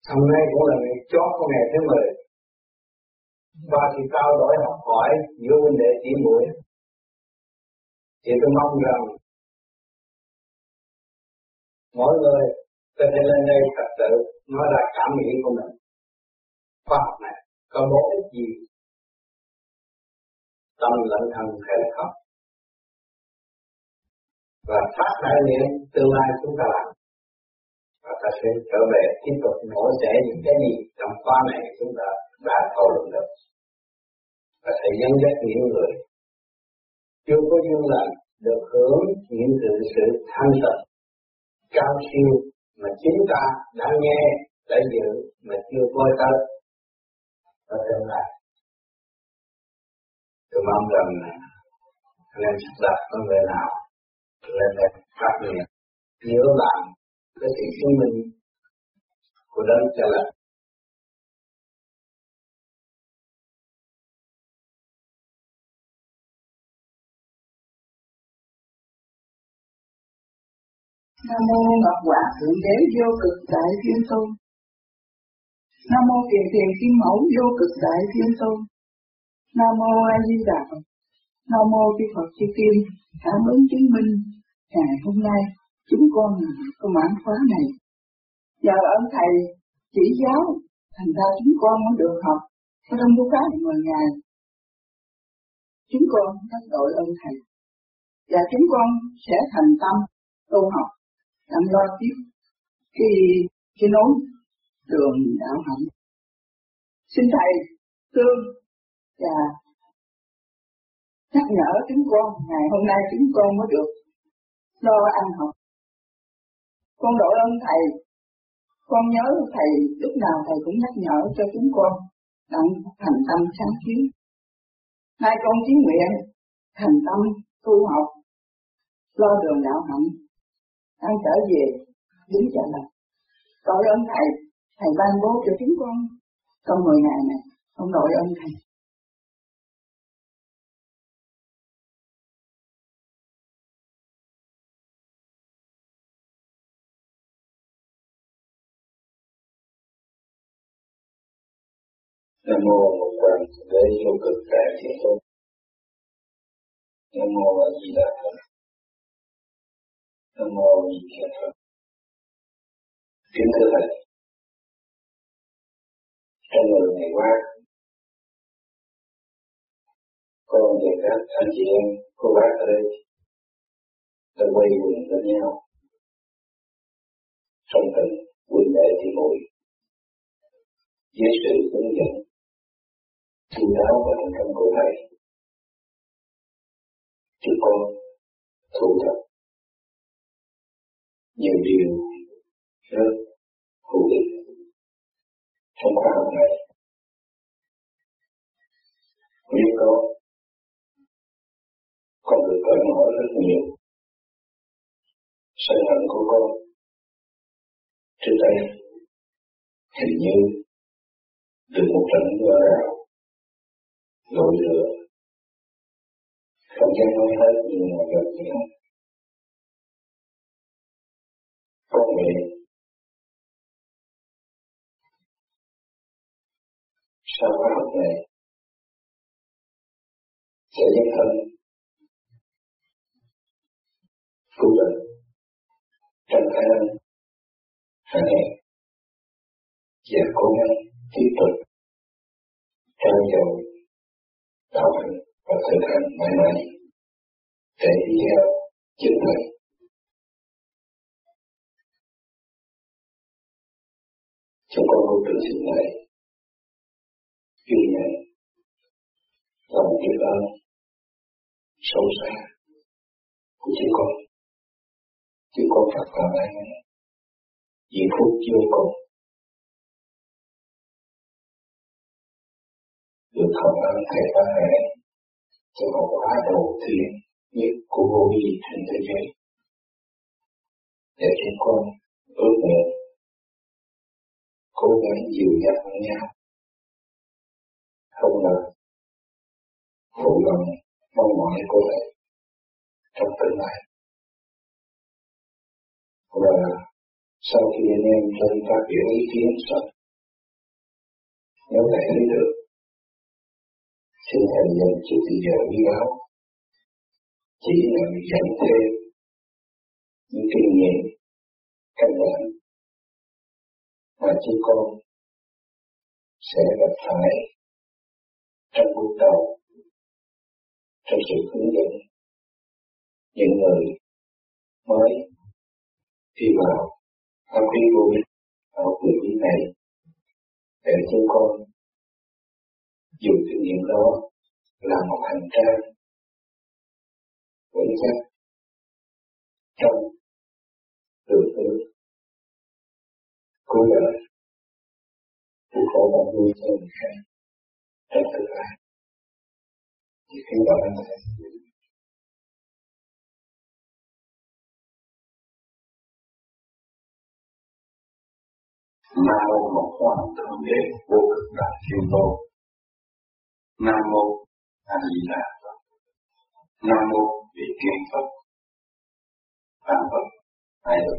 Hôm nay cũng là ngày chót của ngày thứ 10. Và thì trao đổi học hỏi giữa huynh đệ tỷ muội. Thì tôi mong rằng mỗi người có thể lên đây thật sự nói ra cảm nghĩ của mình. Khoa học này có bổ ích gì? Tâm lẫn thân thể không. Và phát đại niệm tương lai chúng ta làm. Và ta sẽ trở về tiếp tục mổ xẻ những cái gì trong khóa này chúng ta đã thảo luận được. Và thầy dẫn dắt những người chưa có duyên lành được hưởng những sự thanh tịnh cao siêu mà chính ta đã nghe, đã dự mà chưa coi tới ở tương lai. Tôi mong rằng anh em sắp đặt vấn đề nào lên đây phát nguyện nhớ lại cái sự chứng minh của đấng cha lành. Nam mô Ngọc Hoàng Thượng Đế vô cực đại thiên tôn. Nam mô Kiền Thiền Kim Mẫu vô cực đại thiên tôn. Nam mô A Di Đà Phật. Nam mô Chư Phật Chư Kim. Cảm ơn chứng minh ngày hôm nay chúng con có mãn khóa này. Nhờ ơn thầy chỉ giáo, thành ra chúng con mới được học trong buổi khóa 10 ngày. Chúng con rất đội ơn thầy. Và chúng con sẽ thành tâm tu học, chăm lo tiếp cái nối đường đạo hạnh. Xin thầy thương và nhắc nhở chúng con ngày hôm nay chúng con mới được lo ăn học. Con đội ơn thầy, con nhớ thầy lúc nào thầy cũng nhắc nhở cho chúng con đặng thành tâm sáng kiến. Nay con chí nguyện thành tâm tu học, lo đường đạo hạnh, đang trở về đúng trả lời. Đội ơn thầy, thầy ban bố cho chúng con trong 10 ngày này, con đội ơn thầy. Nam mô Ngọc Hoàng Thượng Đế vô cực đại thiên tôn. Nam mô A Di Đà Phật. Nam mô Nhị Thiên Phật. Kính thưa thầy, trong 10 ngày qua, con và các anh chị em, cô bác ở đây đã quay quần bên nhau trong tình huynh đệ tỷ muội dưới sự hướng dẫn chu đáo và thành công của thầy. Chúng con thu thập nhiều điều rất hữu ích trong khóa học này. Nếu con được cởi mở rất nhiều sân hận của con trước đây hình như được một trận mưa rào nổi lửa, không dám nói hết nhưng mà gần như con nguyện sau khóa học này sẽ dấn thân cứu bệnh trong khả năng hạn hẹp và cố gắng tiếp tục trao dồi đạo hạnh và thực hành mãi mãi để đi theo chính thầy. Chúng con vô tình xin thầy ghi nhận lòng biết ơn sâu xa của chúng con. Chúng con thật là may mắn, diệu phúc vô cùng được hồng ân thầy ban rẽ trong một khóa đầu tiên nhất của vô vi trên thế giới. Để chúng con ước nguyện cố gắng dìu dắt lẫn nhau, không ngờ phụ lòng mong mỏi của thầy trong tương lai. Và sau khi anh em trên phát biểu ý kiến xong, nếu thầy thấy được, xin thầy dành chút thời giờ đi báo, chỉ là dẫn thêm những kinh nghiệm căn bản mà chúng con sẽ gặp phải trong bước đầu, trong sự hướng dẫn những người mới đi vào học khí vô ích ở quyền lý này, để chúng con dùng kinh nghiệm đó làm một hành trang vững chắc trong đường hướng cuối đời của khổ và vui cho người khác trong tương lai. Thì khi đó anh thấy Nam mô Ngọc Hoàng Thượng Đế Vô Cực Đại Thiên Tôn. Nam mô A Di Đà Phật. Nam mô Vị Kiên Phật. Phạn Phật Ai Đức.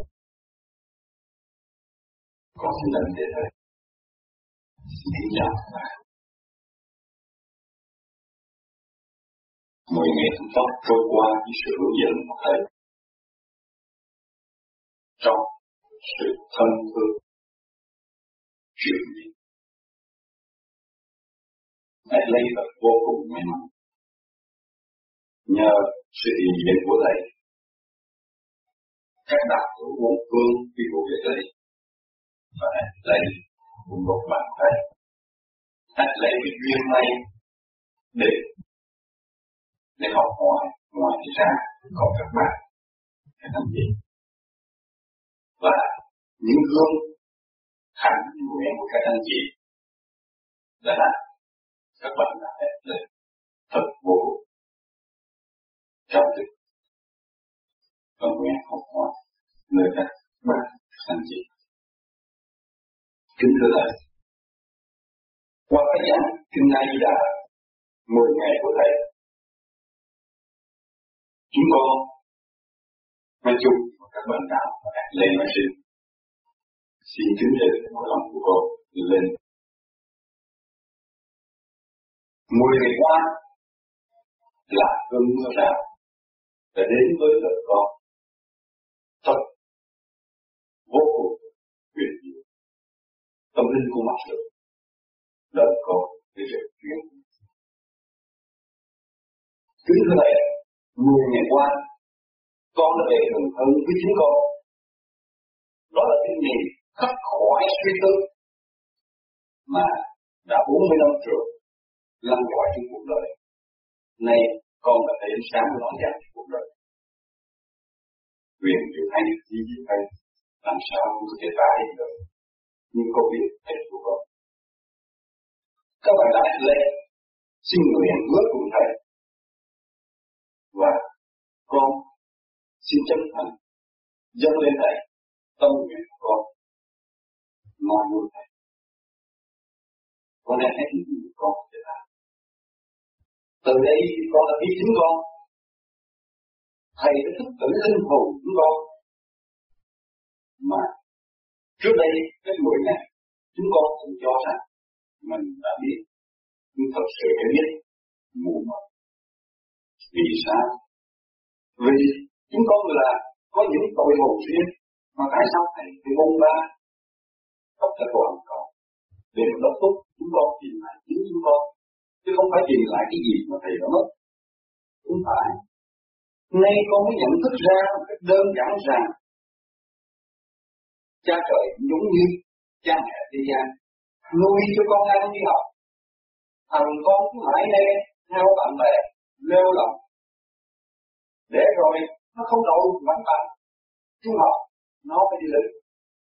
Con xin đảnh lễ Thầy. Xin kính chào các bạn. 10 ngày thánh pháp trôi qua với sự hướng dẫn của Thầy, trong sự thân thương truyền miệng. Thầy lấy vật vô cùng may mắn. Nhờ sự hiện diện của Thầy, các đạo hữu bốn phương đi bộ về đây và lấy cùng một bàn tay. Thầy lấy cái duyên này để học hỏi, ngoài ra còn các bạn, các anh chị. Và những gương hạnh nguyện của các anh chị là các bạn đã hết lên thật vô cùng trong thực và nguyện học hỏi nơi các bạn, các anh chị. Kính thưa Thầy, qua cái giảng kinh A Di Đà 10 ngày của Thầy, chúng con nói chung và các bạn đạo và các lên nói riêng xin kính đề một lòng của con lên. 10 ngày qua là cơn mưa rào đã đến với đời con thật vô cùng huyền diệu. Tâm linh của mặt trời đời con để được chuyển. Kính thưa Thầy, 10 ngày qua con đã về gần hơn với chính con. Đó là kinh nghiệm khắc khoải suy tư mà đã 40 năm trước lăn lỏi trong cuộc đời. Nay con đã thấy ánh sáng rõ ràng trong cuộc đời. Quyền chịu hay gì hay làm sao không có thể tả hiện được. Nhưng con biết hết của con. Các bạn đã lên xin nguyện ước cùng Thầy. Và con xin chân thành dâng lên Thầy tâm nguyện của con. Nói với Thầy. Con đang hết những gì con có thể làm. Từ đây con đã biết chính con. Thầy đã thức tỉnh linh hồn của con. Mà trước đây cái 10 ngày chúng con cũng cho rằng mình đã biết, nhưng thật sự phải biết mù mờ. Vì sao? Vì chúng con là có những tội hồn riêng, mà tại sao Thầy phải bông ba khắp cả toàn cầu để đốc thúc chúng con tìm lại chính chúng con, chứ không phải tìm lại cái gì mà Thầy đã mất. Không phải. Nay con mới nhận thức ra một cách đơn giản rằng cha trời giống như cha mẹ thế gian nuôi cho con ăn đi học. Thằng con cứ mãi mê theo bạn bè lêu lỏng, để rồi nó không đậu văn bằng trung học, nó phải đi lính.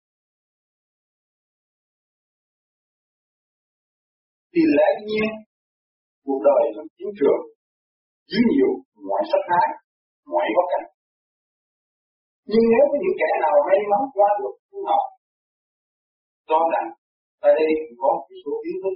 Thì lẽ nhiên cuộc đời là chiến trường, chứa nhiều ngoại sắc thái, ngoại bất cảnh. Nhưng nếu có những kẻ nào may mắn qua được trung học, cho rằng tại đây có một số kiến thức,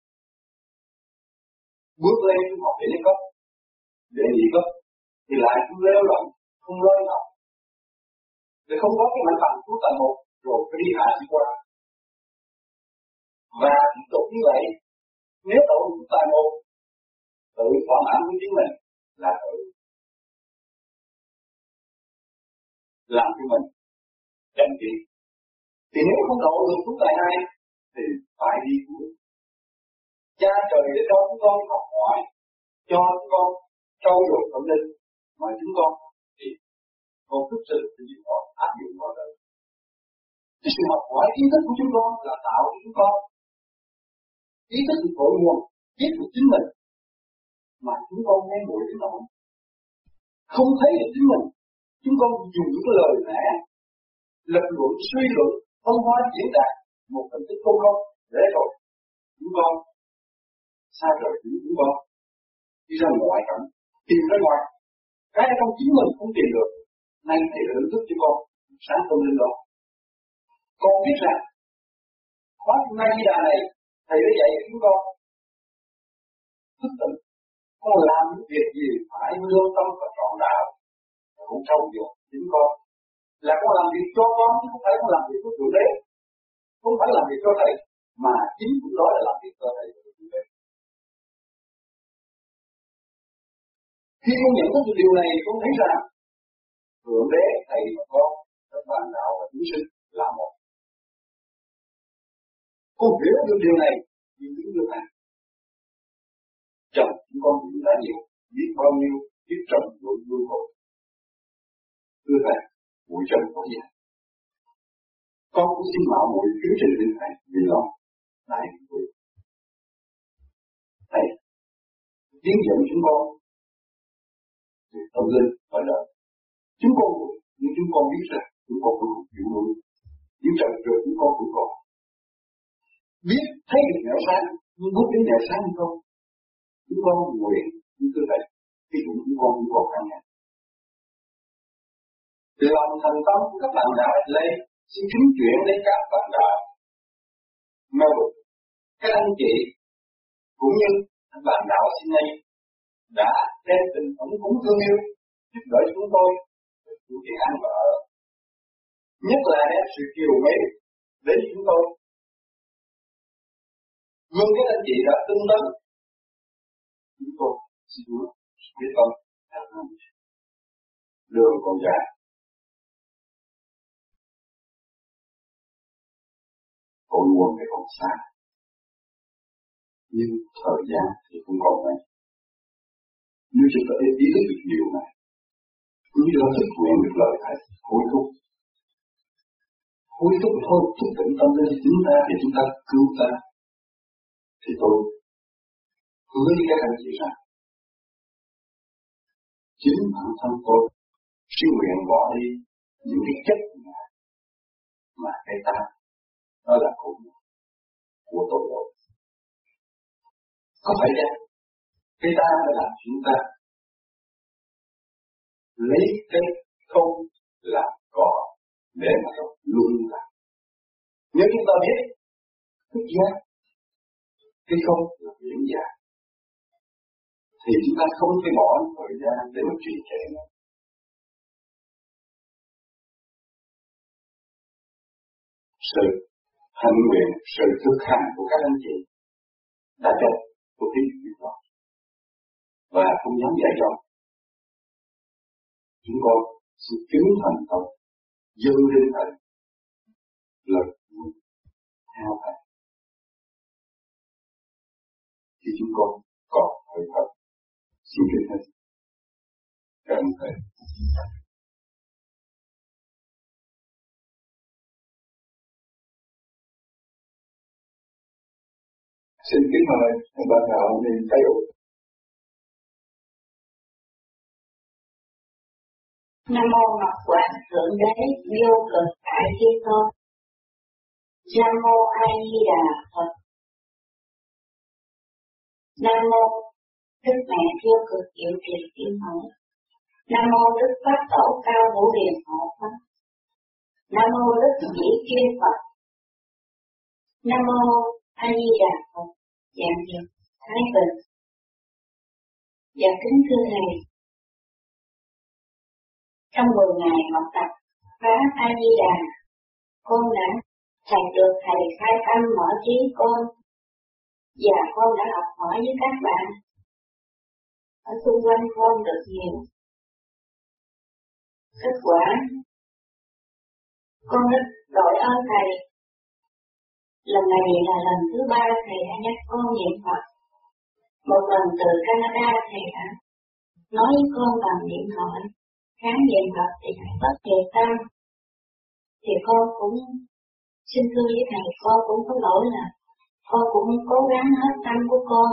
bước lên trung học để lên cấp, để nhị cấp, thì lại cũng lêu lỏng, không lôi học, để không có cái mạnh bằng của tầng 1 rồi phải đi hạ đi qua. Và tiếp tục như vậy chính mình là tự làm cho mình đành đi. Thì nếu không độ được chúng tại ai thì phải đi cuối. Cha trời để cho chúng con học hỏi, cho chúng con trau dồi tâm linh, mà chúng con thì con thức sự thì chúng con áp dụng vào đời. Cái sự học hỏi kiến thức của chúng con là tạo cho chúng con ý thức của cội nguồn, biết được chính mình, mà chúng con nghe mũi cái nỗi không thấy được chính mình. Chúng con dùng những cái lời lẽ, lập luận, suy luận, phân hóa diễn đạt một hình thức không không để rồi chúng con xa rời chúng con đi ra ngoài cảnh, tìm ra ngoài cái trong chính mình không tìm được. Nay thầy đã thức cho con sáng tâm linh đó. Con biết rằng khóa nay Di Đà này thầy đã dạy chúng con thức tỉnh. Con làm những việc gì phải lương tâm và trọn đạo, cũng trau dồi chính con. Là con làm việc cho con, chứ không phải con làm việc của Thượng Đế, không phải làm việc cho thầy, mà chính cũng đó là làm việc cho thầy và Thượng Đế. Khi con nhận thức được điều này, con thấy rằng Thượng Đế, thầy và con, các bạn đạo và chúng sinh là một. Con hiểu được điều này, nhưng những điều này chồng chúng con cũng đã nhiều, biết bao nhiêu, biết trồng nỗi vui khổ. Thưa thầy, buổi trần có gì? Con cũng xin mạo muội kính trình lên thầy vì lòng đại vui. Thầy tiến dẫn chúng con về tâm linh và đời. Chúng con buồn, nhưng chúng con biết rằng chúng con cũng chịu nổi. Những trận trượt chúng con cũng còn. Biết thấy được nẻo sáng, nhưng bước đến nẻo sáng hay không? Chúng con nguyện, nhưng thưa thầy, cái chuyện chúng con cũng còn khả năng. Lòng thành tâm của các bạn đạo lên, xin kính chuyển đến các bạn đạo Melbourne, các anh chị cũng như các bạn đạo Sydney đã đem tình ấm cúng thương yêu giúp đỡ chúng tôi những cái ăn và ở, nhất là đem sự chiều mến đến chúng tôi. Nhưng các anh chị đã tinh tấn, chúng tôi xin Chúa biết ơn đường còn dài. Cội nguồn thì còn xa, nhưng thời gian thì cũng còn đây. Nếu chúng ta ý thức được điều này, cũng như là thực hiện được lời thầy hối thúc thôi thức tỉnh tâm linh chúng ta để chúng ta cứu ta, thì tôi hứa với các anh chị rằng chính bản thân tôi xin nguyện bỏ đi những cái chất mà cái ta đó là của tội lỗi. Có phải chăng cái ta đã làm chúng ta lấy cái không làm có để mà luôn là. Nếu chúng ta biết thức giác cái không là biển giả, thì chúng ta không thể bỏ thời gian để mà trì trệ nữa. Sự hạnh nguyện, sự thực hành của các anh chị đã cho tôi thấy việc đó và không dám dạy dỗ. Chúng con xin kính thành tâm dâng lên thầy lời theo thầy, thì chúng con còn hơi thật. Xin kính thầy, cảm ơn thầy. Xin kính mời bạn đạo nên thay đổi. Nam mô Ngọc Hoàng Thượng Đế vô cực đại thiên tôn. Nam mô A Di Đà Phật. Nam mô Đức Mẹ vô cực diệu trì thiên mẫu. Nam mô Đức Pháp Tổ cao vũ điền hộ pháp. Nam mô Đức Chỉ Kim Phật. Nam mô A Di Đà Phật. Dạng Diệu Thái Bình. Và kính thưa thầy, trong 10 ngày học tập Pháp A Di Đà, con đã được thầy khai tâm mở trí con, và con đã học hỏi với các bạn. ở xung quanh con được nhiều. Kết quả, con rất đội ơn Thầy. Lần này là lần thứ 3 Thầy đã nhắc con niệm Phật. Một lần từ Canada Thầy đã nói với con bằng điện thoại, kháng niệm Phật thì Thầy bất thiệt tâm. Thì con cũng xin thưa với Thầy, con cũng có lỗi là con cũng cố gắng hết tâm của con.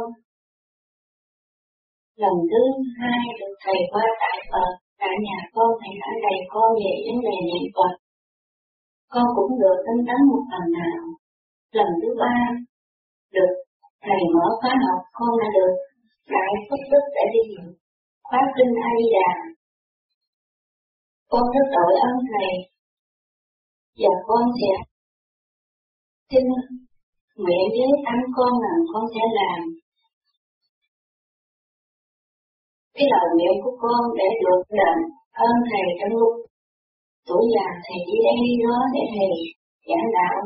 Lần thứ 2 được Thầy qua tại Phật, tại nhà con Thầy đã dạy con về vấn đề niệm Phật. Con cũng được tinh tấn một phần nào. Lần thứ 3 được Thầy mở khóa học, con đã được đại phước đức để đi khóa kinh A Di Đà. Con rất đội ơn Thầy và con sẽ xin nguyện với tâm con rằng con sẽ làm cái lời nguyện của con để được đền ơn Thầy trong lúc tuổi già. Thầy chỉ đây đó để Thầy giảng đạo.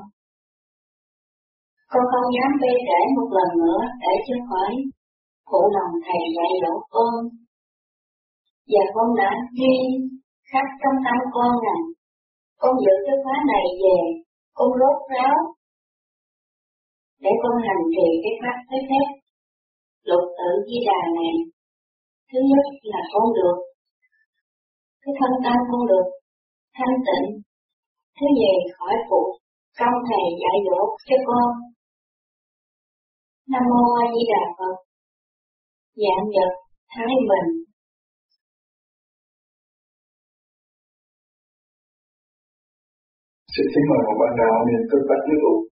Con không dám bê trễ một lần nữa để cho khỏi phụ lòng Thầy dạy dỗ con. Và con đã ghi khắc trong tâm con rằng con giữ cái khóa này về, con rốt ráo để con hành trì cái pháp thế phép Lục Tự Di Đà này. Thứ nhất là con được cái thân tâm con được thanh tịnh. Thứ nhì khỏi phụ công Thầy dạy dỗ cho con. Nam mô A Di Đà Phật. Dạng vật thái bình. Xin kính mời một bạn đạo niệm Phật Bạch Như Tụ.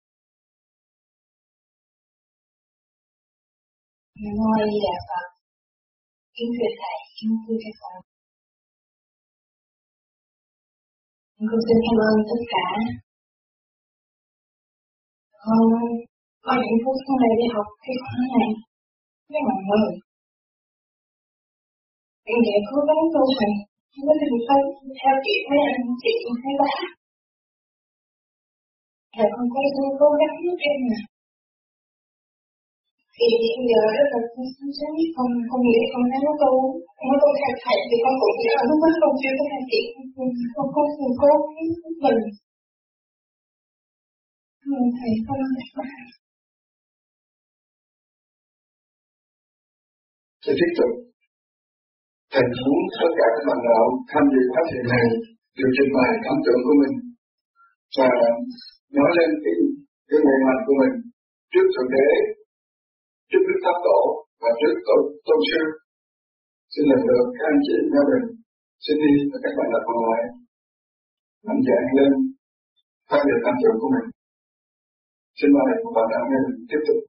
Nam mô A Di Đà Phật. Kính thưa Thầy, kính thưa các con. Con xin cảm ơn tất cả. Con có những phút xuống đây để học cái khóa này với mọi người. Em sẽ cố gắng tu hành, không có thành công theo kịp mấy anh chị mấy bác. Và con cố gắng giúp em nè. Thì hiện giờ rất là con sống biết con nghĩ con thấy nó tu. Nó tu theo Thầy thì con cũng nghĩ là lúc đó con chưa có thành kịp. Con cố gắng mình. Thầy con cảm ơn. Sẽ tiếp tục thành xuống tất cả các bạn đạo tham dự phát hiện này đều trình bày cảm tưởng của mình và nói lên cái nguyện hành của mình trước Thượng Đế, trước Đức Pháp Tổ và trước Tôn sư. Xin lần lượt các anh chị gia đình xin đi và các bạn đạo còn lại mạnh dạn lên phát biểu cảm tưởng của mình. Xin mời một bạn đạo nghe mình tiếp tục.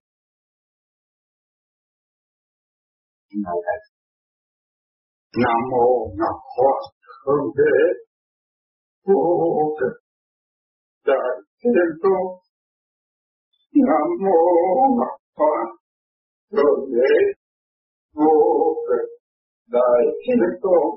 Nam mô Ngọc Hoa Thượng Đế Vô Cực Đại Thiên Tôn. Nam mô Ngọc Hoa Thượng Đế Vô Cực Đại Thiên Tôn.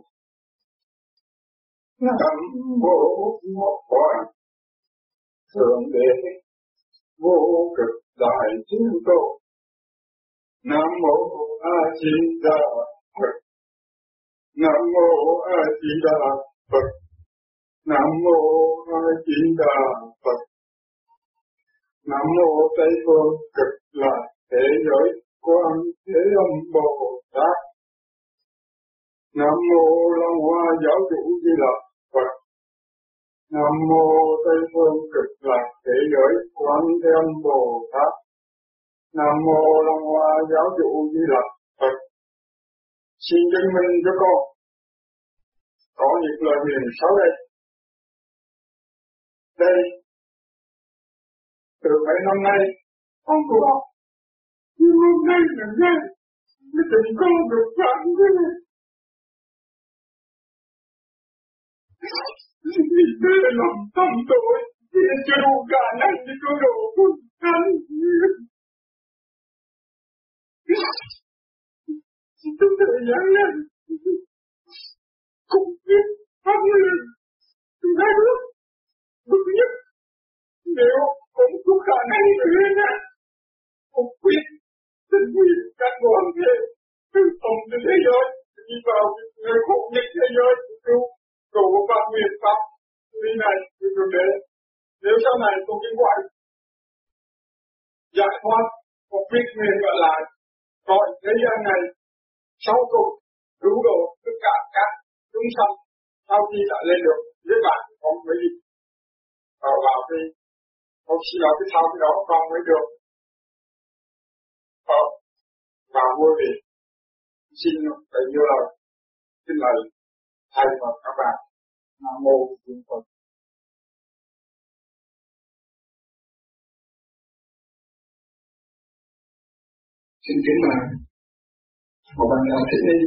Nam mô Ngọc Hoa Thượng Đế Vô Cực Đại Thiên Tôn. Nam mô A Di Đà Phật. Nam mô A Di Đà Phật. Nam mô A Di Đà Phật. Nam mô Tây Phương Cực Lạc Thế Giới Quan Thế Âm Bồ Tát. Nam mô Long Hoa Giáo chủ Di Lặc Phật. Nam mô Tây Phương Cực Lạc Thế Giới Quan Thế Âm Bồ Tát. Nam mô Long Hoa Giáo chủ Di Lặc Phật. Xin chứng minh cho con có những lời huyền sau đây. Đây, từ mấy năm nay, con của học, nhưng hôm nay là ngày, mới tình con được phản thế. Vì thế lòng tâm tội, vì chưa đủ khả năng thì tôi đổ quân thánh. Tôi thời gian này, cũng biết pháp người, tôi hai bước, bước nhất, nếu cũng có khả năng người này, cũng quyết, tình nguyện các con thể, Không trên thế giới, đi vào người khổ nhất thế giới, cầu của Pháp Nguyên Pháp, đi này, đi rồi để. Nếu sau này tôi kinh ngoại, giải thoát, một việc nguyện gọi lại, rồi thế gian này, sau cùng, cứu độ tất cả các chúng sanh, sau khi đã lên được, với bạn không có gì. Vào thì, không chỉ vào cái sau cái đó con mới được. Và vui vị, xin thầy vô lời, xin lời thầy và các bạn. Nam mô Bổn Phật. Xin kính mời một bạn đạo thích đi.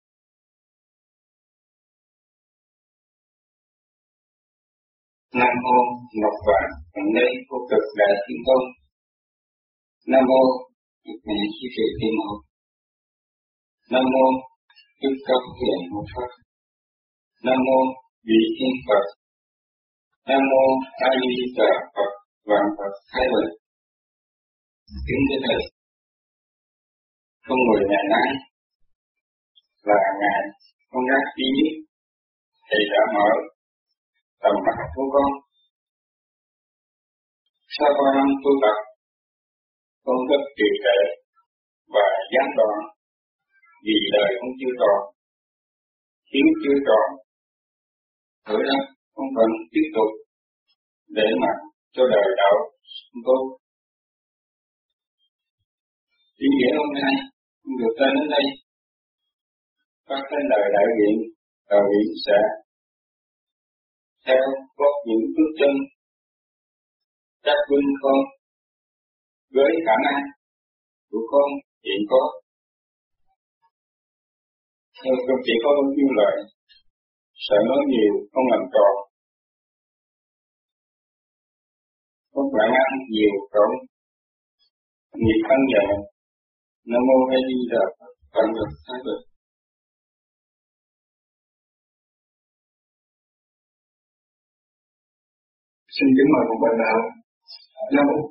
Nam mô Ngọc Hoàng Thượng Đế Vô Cực Đại Thiên Tôn. Nam mô Đức Mẹ Chí Thị Thiên Mẫu. Nam mô Đức Cao Hiền Hộ Pháp. Nam mô Vị Thiên Phật. Nam mô A Di Đà Phật. Vạn Phật Thái Bình. Kính thưa thầy, con người ngày nay là ngày con gái duy nhất thầy đã mở tầm mắt của con. Sau 3 năm tu tập, con rất trì trệ và gián đoạn vì đời con chưa tròn, hiếu chưa tròn. Thử ra con cần tiếp tục để mà cho đời đạo tốt. Ý nghĩa hôm nay con được tên đến đây, phát đến lời đại viện, đạo viện sẽ theo gót những bước chân các huynh con với khả năng của con hiện có. Theo con chỉ có bao nhiêu lời, sợ nói nhiều không làm tròn. Con bạn ăn nhiều trọn nghiệp ăn dần. Nam mô A Di Đà Phật. Vạn Phật Thái Bình. Xin kính mời một bạn đạo. Nam mô.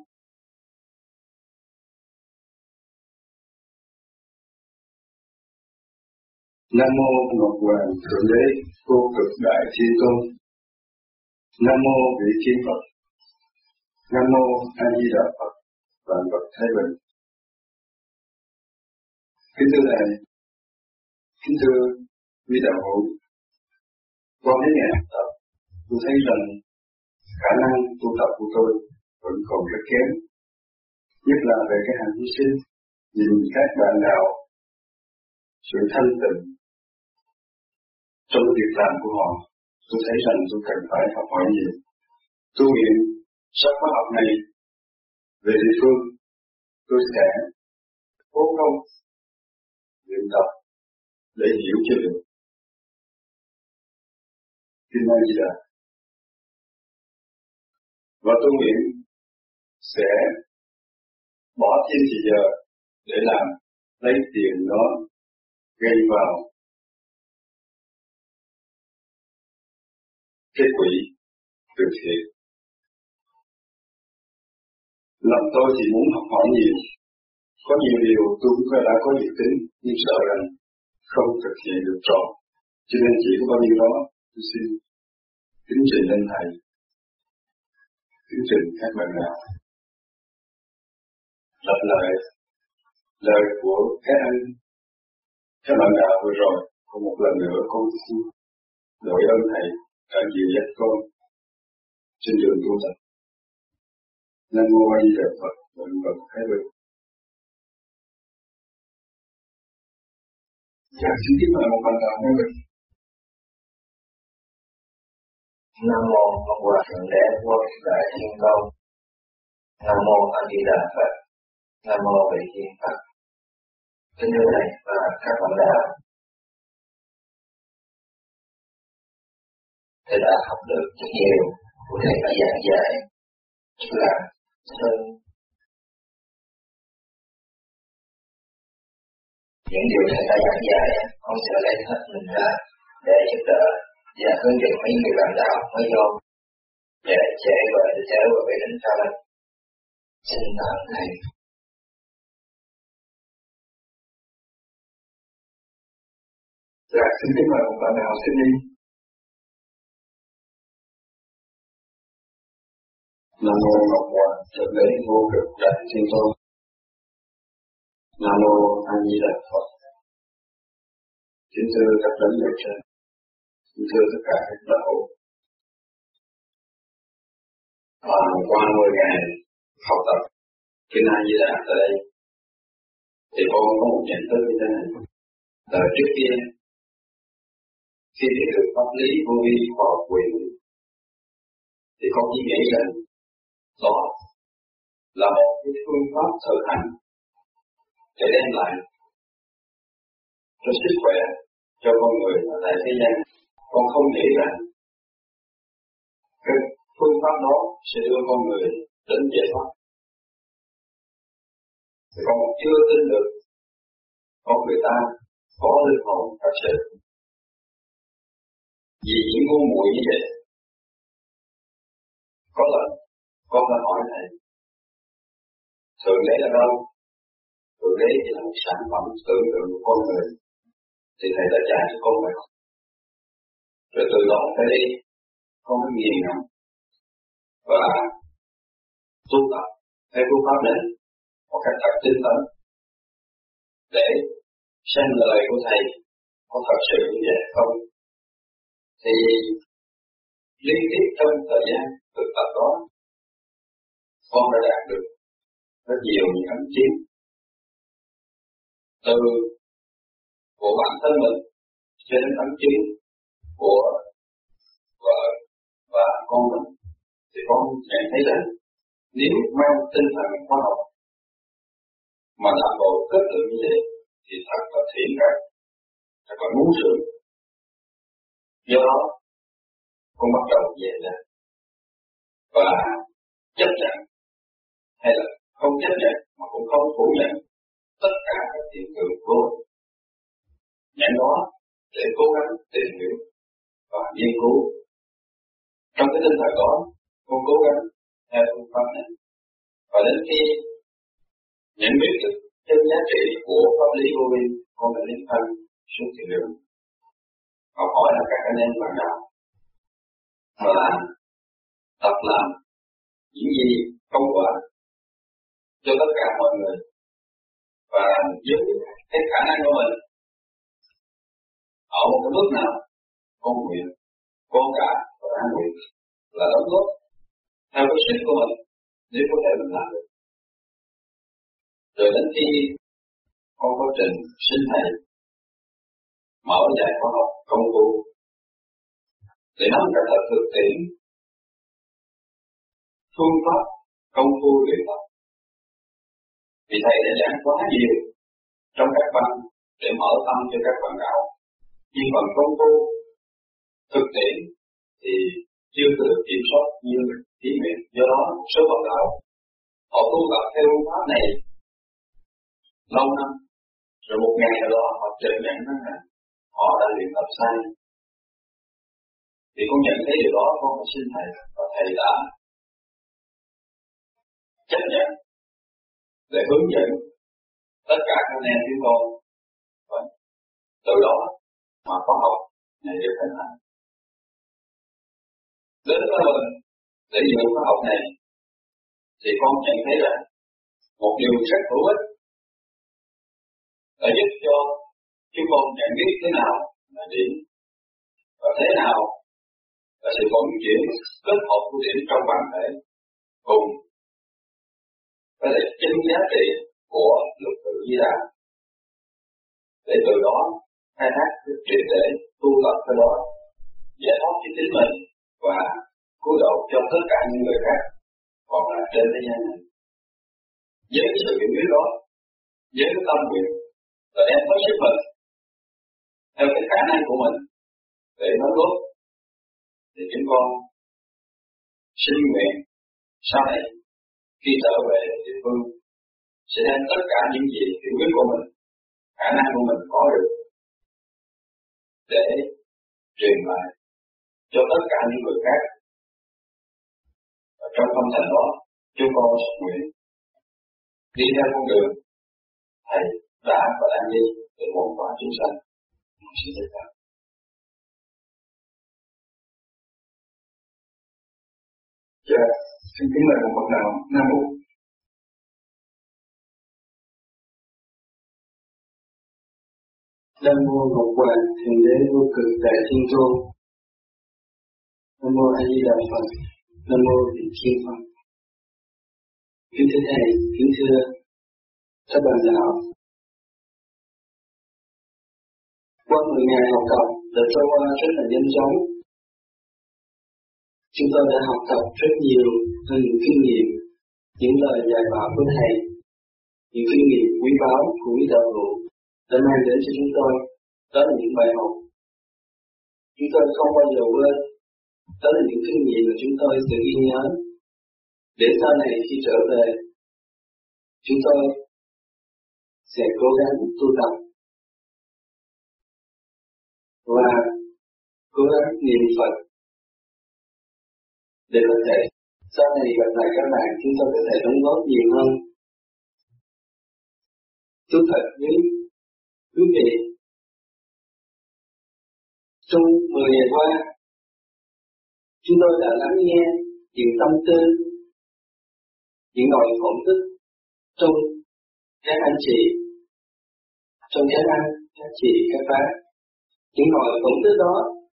Nam mô Ngọc Hoàng Thượng Đế Vô Cực Đại Thiên Tôn. Nam mô Vị Thiên Phật. Nam mô A Di Đà Phật. Vạn Phật Thái Bình. Kính thưa thầy, kính thưa quý đạo hữu, qua mấy ngày tập, tôi thấy rằng khả năng tu tập của tôi vẫn còn rất kém, nhất là về cái hành hy sinh. Nhìn các bạn đạo, sự thanh tịnh trong việc làm của họ, tôi thấy rằng tôi cần phải học hỏi nhiều. Tu nguyện sau khóa học này về địa phương, tôi sẽ cố công luyện tập để hiểu cho được. Kinh A Di Đà. Và tôi nguyện sẽ bỏ thêm thời giờ để làm, lấy tiền đó gây vào cái quỹ từ thiện. Lòng tôi thì muốn học hỏi nhiều, có nhiều điều tôi cũng đã có dự tính, nhưng sợ rằng không thực hiện được trọn, cho nên chỉ có bao nhiêu đó tôi xin kính trình lên thầy, kính trình các bạn đạo. Lặp lại lời của các bạn đạo vừa rồi, còn một lần nữa con xin đội ơn thầy đã dìu dắt con trên đường tu tập. Nam mô A Di Đà Phật. Vạn Phật Thái Bình. Dạ, xin kính mời một bạn đạo Thái Bình. Nam mô Ngọc Hoàng Thượng Đế Vô Cực Đại Thiên Tôn. Nam mô A Di Đà Phật. Nam mô Vị Thiên Phật. Kính thưa thầy và các bạn đạo, thầy đã học được những điều của thầy đã giảng dạy, tức là hơn những điều thầy đã giảng dạy, con sẽ lấy hết mình ra để giúp đỡ và hướng dẫn mấy người bạn đạo mới vô để trở về đến cao lành. Xin tạm thầy. Dạ, xin kính mời một bạn nào xin đi. Nam mô Ngọc Hoàng Thượng Đế Vô Cực Đại Thiên Tôn. Nam mô A Di Đà Phật. Kính thưa các đấng bề trên, kính thưa tất cả các đạo hữu. Qua 10 ngày học tập Kinh A Di Đà tại đây, thì con có một nhận thức như thế này. Trước kia, khi hiểu được pháp lý vô vi khoa học quyền, thì con chỉ nghĩ rằng đó là một cái phương pháp thực hành để đem lại cho sức khỏe cho con người ở tại thế gian. Con không nghĩ rằng cái phương pháp đó sẽ đưa con người đến giải thoát. Thì con chưa tin được con người ta có linh hồn thật sự. Vì những ngu muội như vậy, có lần con đã hỏi thầy, Thượng Đế là đâu? Thượng Đế chỉ là một sản phẩm tưởng tượng của con người. Thì thầy đã dạy cho con vậy. Rồi từ đó tới đây, con mới nghiền ngẫm và tu tập theo phương pháp này một cách thật tinh tấn để xem lời của thầy có thật sự như vậy không. Thì liên tiếp trong thời gian thực tập đó, con đã đạt được rất nhiều những ấn chứng từ của bản thân mình cho đến ấn chứng của vợ và con mình. Thì con nhận thấy rằng nếu mang tinh thần khoa học mà làm bộ kết luận như vậy thì thật là thiện cảm, thật là muốn sướng. Do đó con bắt đầu về ra và chấp nhận hay là không chấp nhận mà cũng không phủ nhận tất cả các hiện tượng của mình. Nhận đó để cố gắng tìm hiểu và nghiên cứu. Trong cái tinh thần đó, con cố gắng theo phương pháp này. Và đến khi nhận biết được chân giá trị của pháp lý vô vi, con đã liên thân xuống thiền đường. Học hỏi là các anh em bạn nào mà tập làm những gì công quả cho tất cả mọi người và với cái khả năng của mình ở một cái bước nào con nguyện, con cả và an nguyện là đóng góp theo cái sức của mình nếu có thể mình làm được. Rồi đến khi con quá trình sinh thầy mở dạy khoa học công phu để nắm cả thật thực tiễn phương pháp công phu luyện tập. Vì thầy đã giảng quá nhiều trong các văn để mở tâm cho các bạn đạo. Nhưng phần công phu thực tiễn thì chưa được kiểm soát như thí nguyện. Do đó một số bạn đạo họ tu tập theo phương pháp này lâu năm, rồi một ngày nào đó họ chợt nhận rằng họ đã luyện tập sai. Thì con nhận thấy điều đó, con phải xin thầy và thầy đã chấp nhận để hướng dẫn tất cả các anh em chúng con. Và từ đó mà khóa học này được hình thành. Đến với mình để dự khóa học này thì con nhận thấy là một điều rất hữu ích là giúp cho chúng con nhận biết thế nào là điểm và thế nào là sự vận chuyển kết hợp của điểm trong bản thể cùng với lại chân giá trị của lục tự Di Đà để từ đó khai thác triệt để tu tập cái đó giải thoát cho chính mình và cứu độ cho tất cả những người khác còn là trên thế gian này. Với cái sự hiểu biết đó, với cái tâm nguyện và đem hết sức mình theo cái khả năng của mình để nói tốt thì chúng con xin nguyện sau này khi trở về địa phương sẽ đem tất cả những gì hiểu biết của mình, khả năng của mình có được để truyền lại cho tất cả những người khác. Và trong tâm thành đó, chúng con nguyện đi theo con đường thầy đã và đang đi để hoàn toàn chúng sanh. một sự thực tập. Dạ, xin kính mời một bậc nào Nam Mô. Nam Mô Ngọc Hoàng Thượng Đế Vô Cực Đại Thiên Tôn. Nam Mô A Di Đà Phật. Nam Mô Vị Thiên Phật. Kính thưa Thầy, kính thưa các bạn đạo. Qua 10 ngày học tập đã trôi qua rất là nhanh chóng. Chúng tôi đã học tập rất nhiều những kinh nghiệm, những lời dạy bảo của Thầy, những kinh nghiệm quý báu của quý đạo hữu đã mang đến cho chúng tôi. Đó là những bài học chúng tôi không bao giờ quên. Đó là những kinh nghiệm mà chúng tôi sẽ ghi nhớ để sau này khi trở về chúng tôi sẽ cố gắng tu tập và cố gắng niệm Phật để có thể sau này gặp lại các bạn chúng tôi có thể đóng góp nhiều hơn. Thú thật với quý vị, trong 10 ngày qua chúng tôi đã lắng nghe những tâm tư, những nỗi khổ tức trong các anh chị, trong các chị, các bác. Những nỗi khổ tức đó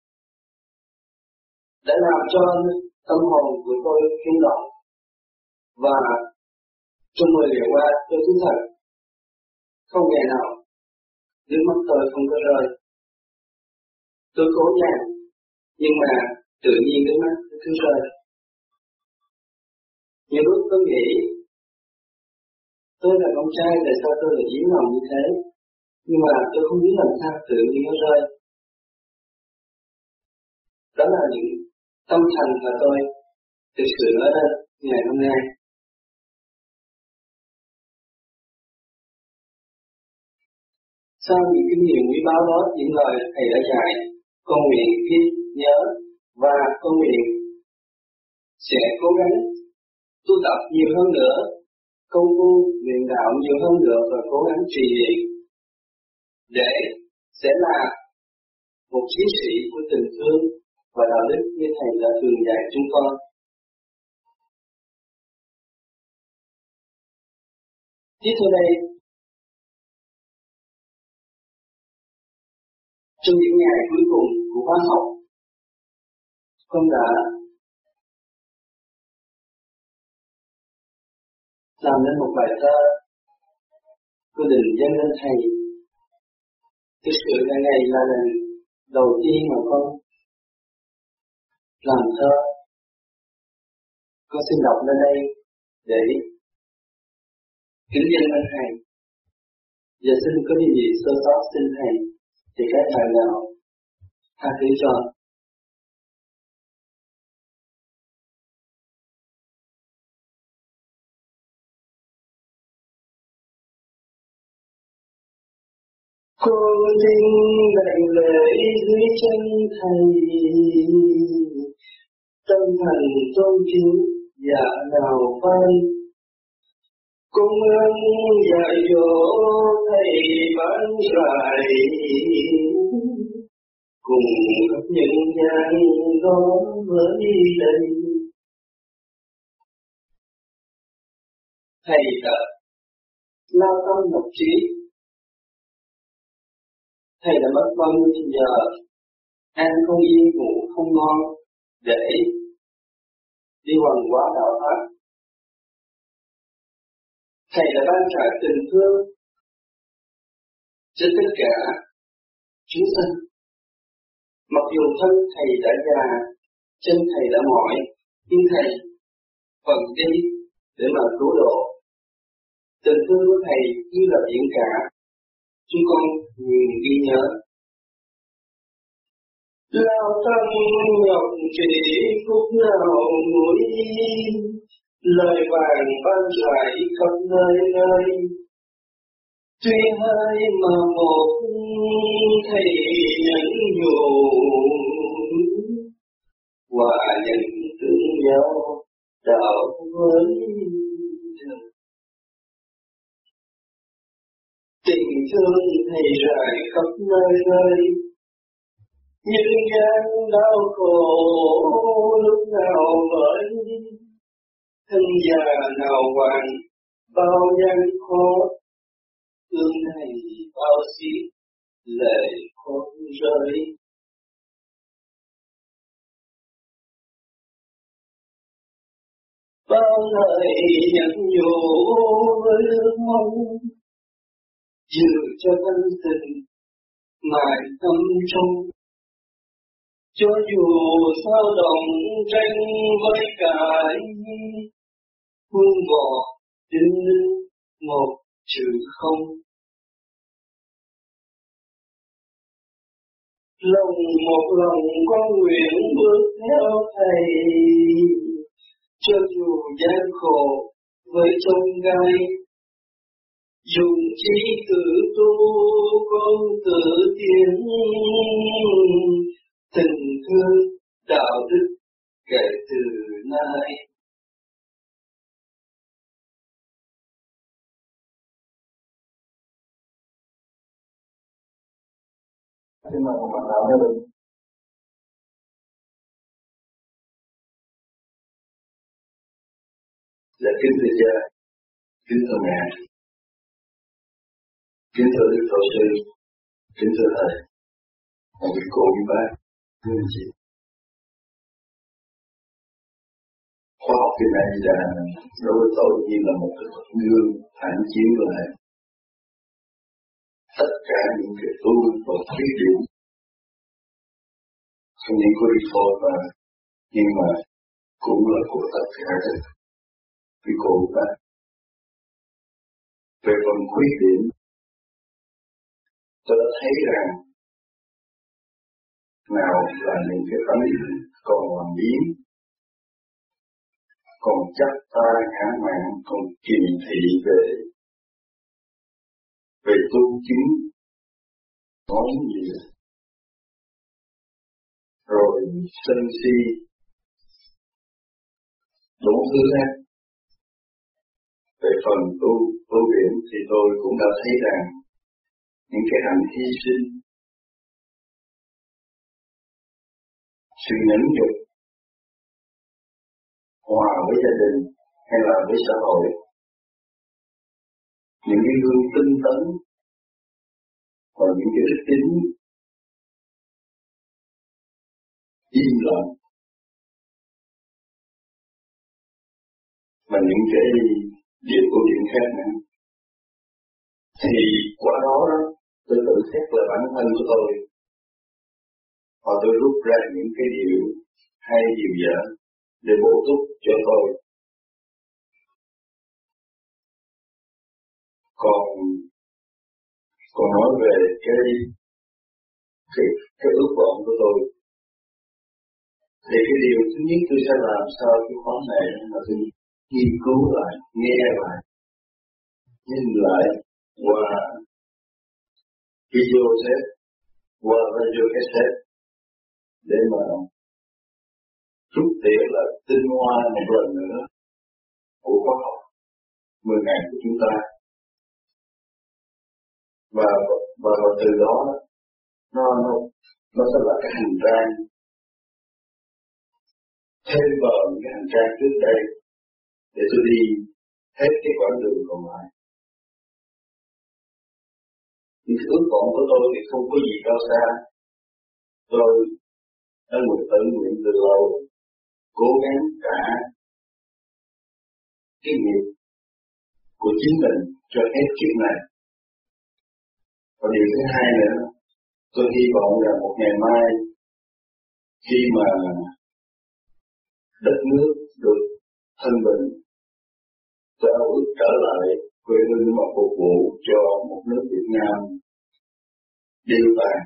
đã làm cho tâm hồn của tôi rung động. Và trong 10 ngày qua tôi thú thật, không ngày nào nước mắt tôi không có rơi. Tôi cố gắng, nhưng mà tự nhiên nước mắt cứ rơi. Nhiều lúc tôi nghĩ, tôi là con trai, tại sao tôi lại yếu lòng như thế? Nhưng mà tôi không biết làm sao tự nhiên nó rơi. Đó là những tâm thành mà tôi thực sự nói lên ngày hôm nay. Sau những kinh nghiệm quý báu đó, những lời Thầy đã dạy, con nguyện ghi nhớ và con nguyện sẽ cố gắng tu tập nhiều hơn nữa, công phu luyện đạo nhiều hơn nữa và cố gắng trì luyện để sẽ là một chiến sĩ của tình thương và đạo đức như Thầy đã thường dạy chúng con. Tiếp theo đây, trong những ngày cuối cùng của khóa học, con đã làm nên một bài thơ quyết định dâng lên Thầy. Thực sự là ngày là lần đầu tiên mà con làm thơ. Con xin đọc lên đây để kính dâng lên Thầy. Và xin có điều gì sơ sót xin Thầy thì các bạn nào tha thứ cho. Con tin đảnh lễ dưới chân Thầy, tâm thành tôn kính dạ nào phai. Con ơn dạy dỗ Thầy bán rải, cùng khắp những gian đó với đây. Thầy đã lao tâm học trí. Thầy đã mất bao nhiêu giờ ăn không yên ngủ không ngon để đi hoàn hóa đạo pháp. Thầy đã ban trải tình thương cho tất cả chúng sinh. Mặc dù thân Thầy đã già, chân Thầy đã mỏi, nhưng Thầy vẫn đi để mà cứu độ. Tình thương của Thầy như là biển cả, chúng con nguyện ghi nhớ. Lao tâm nhọc chỉ phút nào mũi, lời vàng ban rải khắp nơi nơi. Tuy hai mà một, Thầy nhẫn nhủ, hòa nhận tương giao đạo với đời. Tình thương hay rải khắp nơi nơi, nhân gian đau khổ lúc nào bởi, thân già nào hoàng bao gian khó, tương này bao xiết lệ không rơi. Bao lời nhắn nhủ với ước mong, giữ cho thân tình mãi tâm trong. Cho dù sao động tranh với cãi, buông bỏ đến một chữ không. Lòng một lòng con nguyện bước theo Thầy, cho dù gian khổ với chông gai, dùng trí tự tu con tự tiến, tình thương đạo đức kể từ nay. Xin mời một bạn đạo gia đình. Dạ kính thưa cha, kính thưa mẹ, kính thưa Đức Tổ sư, kính thưa Thầy, và quý cô, quý bác, quý anh chị. Khoa học hiện nay là đối với tôi như là một cái tấm gương phản chiếu lại tất cả những cái tu và khuyết điểm, không những của Đức Phật mà nhưng mà cũng là của tất cả các quý cô, quý bác. Về phần khuyết điểm, tôi đã thấy rằng nào là những cái tấm còn làm biến, còn chắc ta ngã mạn, còn kỳ thị về tu chứng, nói nhiều, rồi sân si, đủ thứ hết. Về phần tu viện thì tôi cũng đã thấy rằng những cái hành hy sinh, sự nhẫn nhục, hòa với gia đình hay là với xã hội, những cái gương tinh tấn và những cái đức tính im lặng và những cái điều của điểm khác nữa, thì qua đó tôi tự xét lại bản thân của tôi và tôi rút ra những cái điều hay điều dở để bổ túc cho tôi. Còn nói về cái ước vọng của tôi thì cái điều thứ nhất tôi sẽ làm sau cái khóa này là tôi nghiên cứu lại, nghe lại, nhìn lại qua video set, qua radio cassette để mà rút tỉa lại tinh hoa một lần nữa của khóa học 10 ngày của chúng ta. Và từ đó nó sẽ là cái hành trang thêm vào những cái hành trang trước đây để tôi đi hết cái quãng đường còn lại. Những ước vọng của tôi thì không có gì cao xa. Tôi đã tự nguyện từ lâu, cố gắng cả cái nghiệp của chính mình cho hết kiếp này. Và điều thứ hai nữa, tôi hy vọng rằng một ngày mai khi mà đất nước được thanh bình, tôi ao ước trở lại quê hương mà phục vụ cho một nước Việt Nam điêu tàn.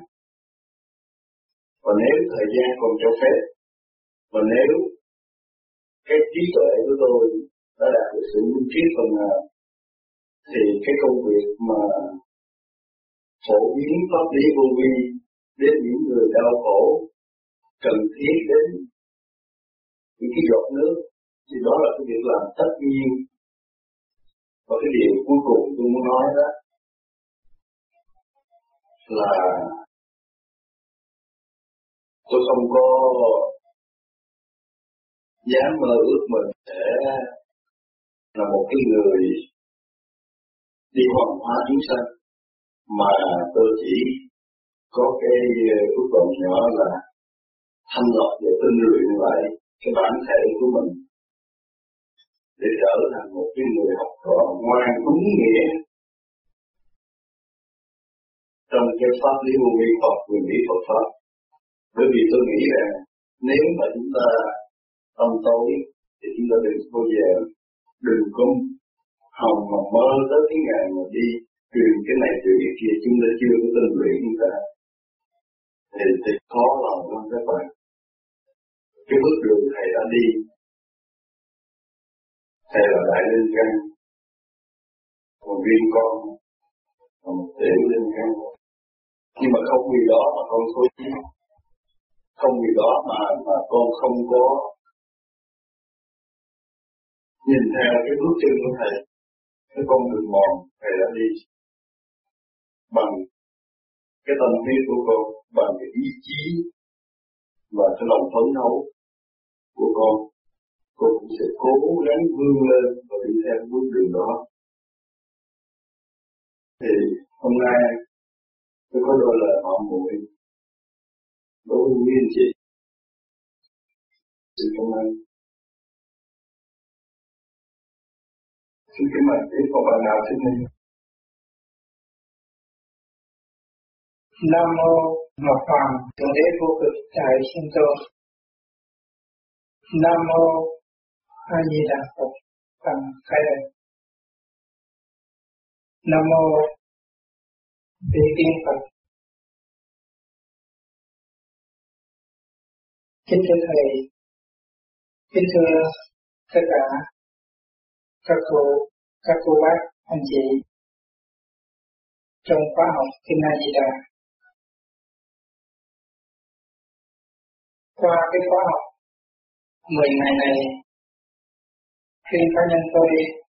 Và nếu thời gian còn cho phép, và nếu cái trí tuệ của tôi đã đạt được sự minh triết phần nào, thì cái công việc mà phổ biến pháp lý vô vi đến những người đau khổ, cần thiết đến những cái giọt nước, thì đó là cái việc làm tất nhiên. Và cái điều cuối cùng tôi muốn nói đó là tôi không có dám mơ ước mình sẽ là một cái người đi hoàn hóa chúng sanh, mà tôi chỉ có cái ước vọng nhỏ là thanh lọc và tinh luyện lại cái bản thể của mình để trở thành một cái người học trò ngoan đúng nghĩa trong cái pháp lý vô vi hoặc quyền lý Phật pháp. Bởi vì tôi nghĩ rằng nếu mà chúng ta tâm tối thì chúng ta đừng có hòng mà mơ tới cái ngày mà đi truyền cái này truyền cái kia, chúng ta chưa có tinh luyện chúng ta thì khó lòng lắm các bạn. Cái bước đường thầy đã đi, thầy là đại linh căn, còn riêng con là một tiểu linh căn, nhưng mà không vì đó mà con thôi, không vì đó mà con không có nhìn theo cái bước chân của thầy, cái con đường mòn thầy đã đi, bằng cái tâm huyết của con, bằng cái ý chí và cái lòng phấn đấu của con cũng sẽ cố gắng vươn lên và đi theo bước đường đó. Thì hôm nay tôi có đôi lời hỏi muội đối với quý anh chị. Xin cảm ơn. Xin kính mời tiếp có bạn nào xin đi. Nam mô Ngọc Hoàng Thượng Đế Vô Cực Đại Thiên Tôn. Nam mô A Di Đà Phật. Bằng khai đền. Nam mô Vị Tiên Phật. Kính thưa thầy, kính thưa tất cả các cô bác, anh chị trong khóa học Kinh A Di Đà. Qua cái khóa học 10 ngày này, riêng cá nhân tôi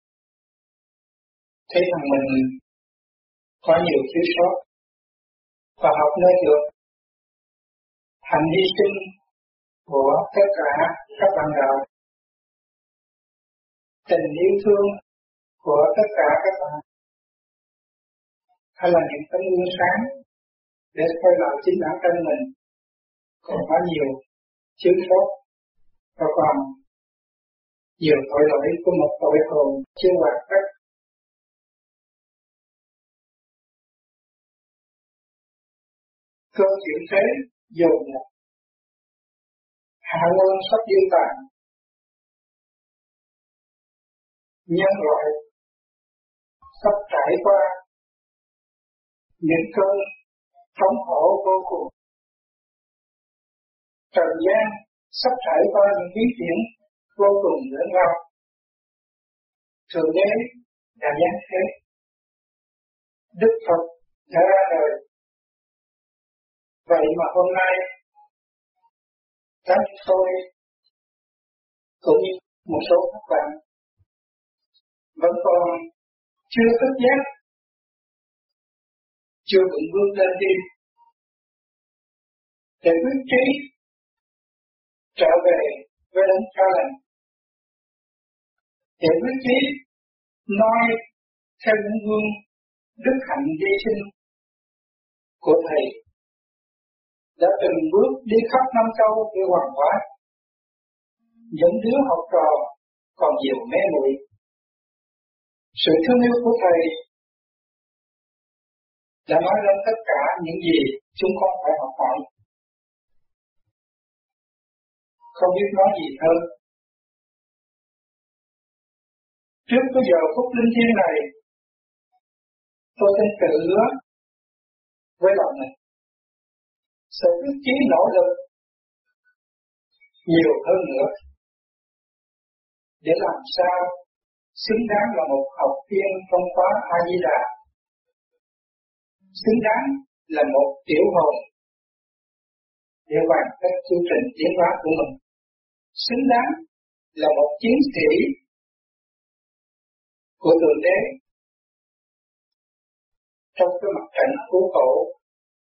thấy rằng mình có nhiều thiếu sót và học nơi được hành hy sinh của tất cả các bạn đạo, tình yêu thương của tất cả các bạn, hay là những tấm gương sáng để coi lại chính bản thân mình còn có nhiều thiếu sót và còn nhiều tội lỗi của một tội hồn chưa hoàn tất. Cơn chuyển thế dồn dập, hạ nguồn sắp dư tàn, nhân loại sắp trải qua những cơn thống khổ vô cùng. Trần gian sắp trải qua những biến chuyển vô cùng lớn lao. Thượng Đế đã giáng thế, Đức Phật đã ra đời. Vậy mà hôm nay cá nhân tôi cũng như một số các bạn vẫn còn chưa thức giác, chưa vững vươn lên đi để quyết trí trở về với đấng Cha Lành, để quyết trí nói theo những gương đức hạnh hy sinh của thầy đã từng bước đi khắp năm châu để hoàn hóa những đứa học trò còn nhiều mê muội. Sự thương yêu của thầy đã nói lên tất cả những gì chúng con phải học hỏi. Không biết nói gì hơn. Trước cái giờ phút linh thiêng này, tôi xin tự hứa với lòng mình sẽ quyết chí nỗ lực nhiều hơn nữa để làm sao xứng đáng là một học viên trong khóa A Di Đà, xứng đáng là một tiểu hồn để hoàn tất chương trình tiến hóa của mình, xứng đáng là một chiến sĩ của Thượng Đế trong cái mặt trận cứu khổ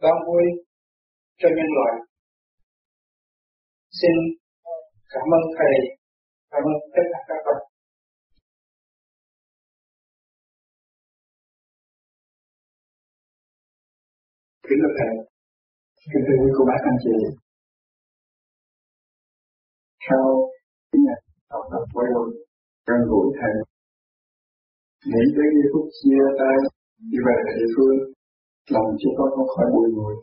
ban vui cho nhân loại. Xin cảm ơn Thầy, cảm ơn tất cả các bạn. Kính thưa Thầy, kính thưa quý cô bác anh chị, sau ngày học tập quay đầu gần gũi Thầy, nghĩ tới giây phút chia tay đi về địa phương, lòng chúng con không khỏi bùi ngùi.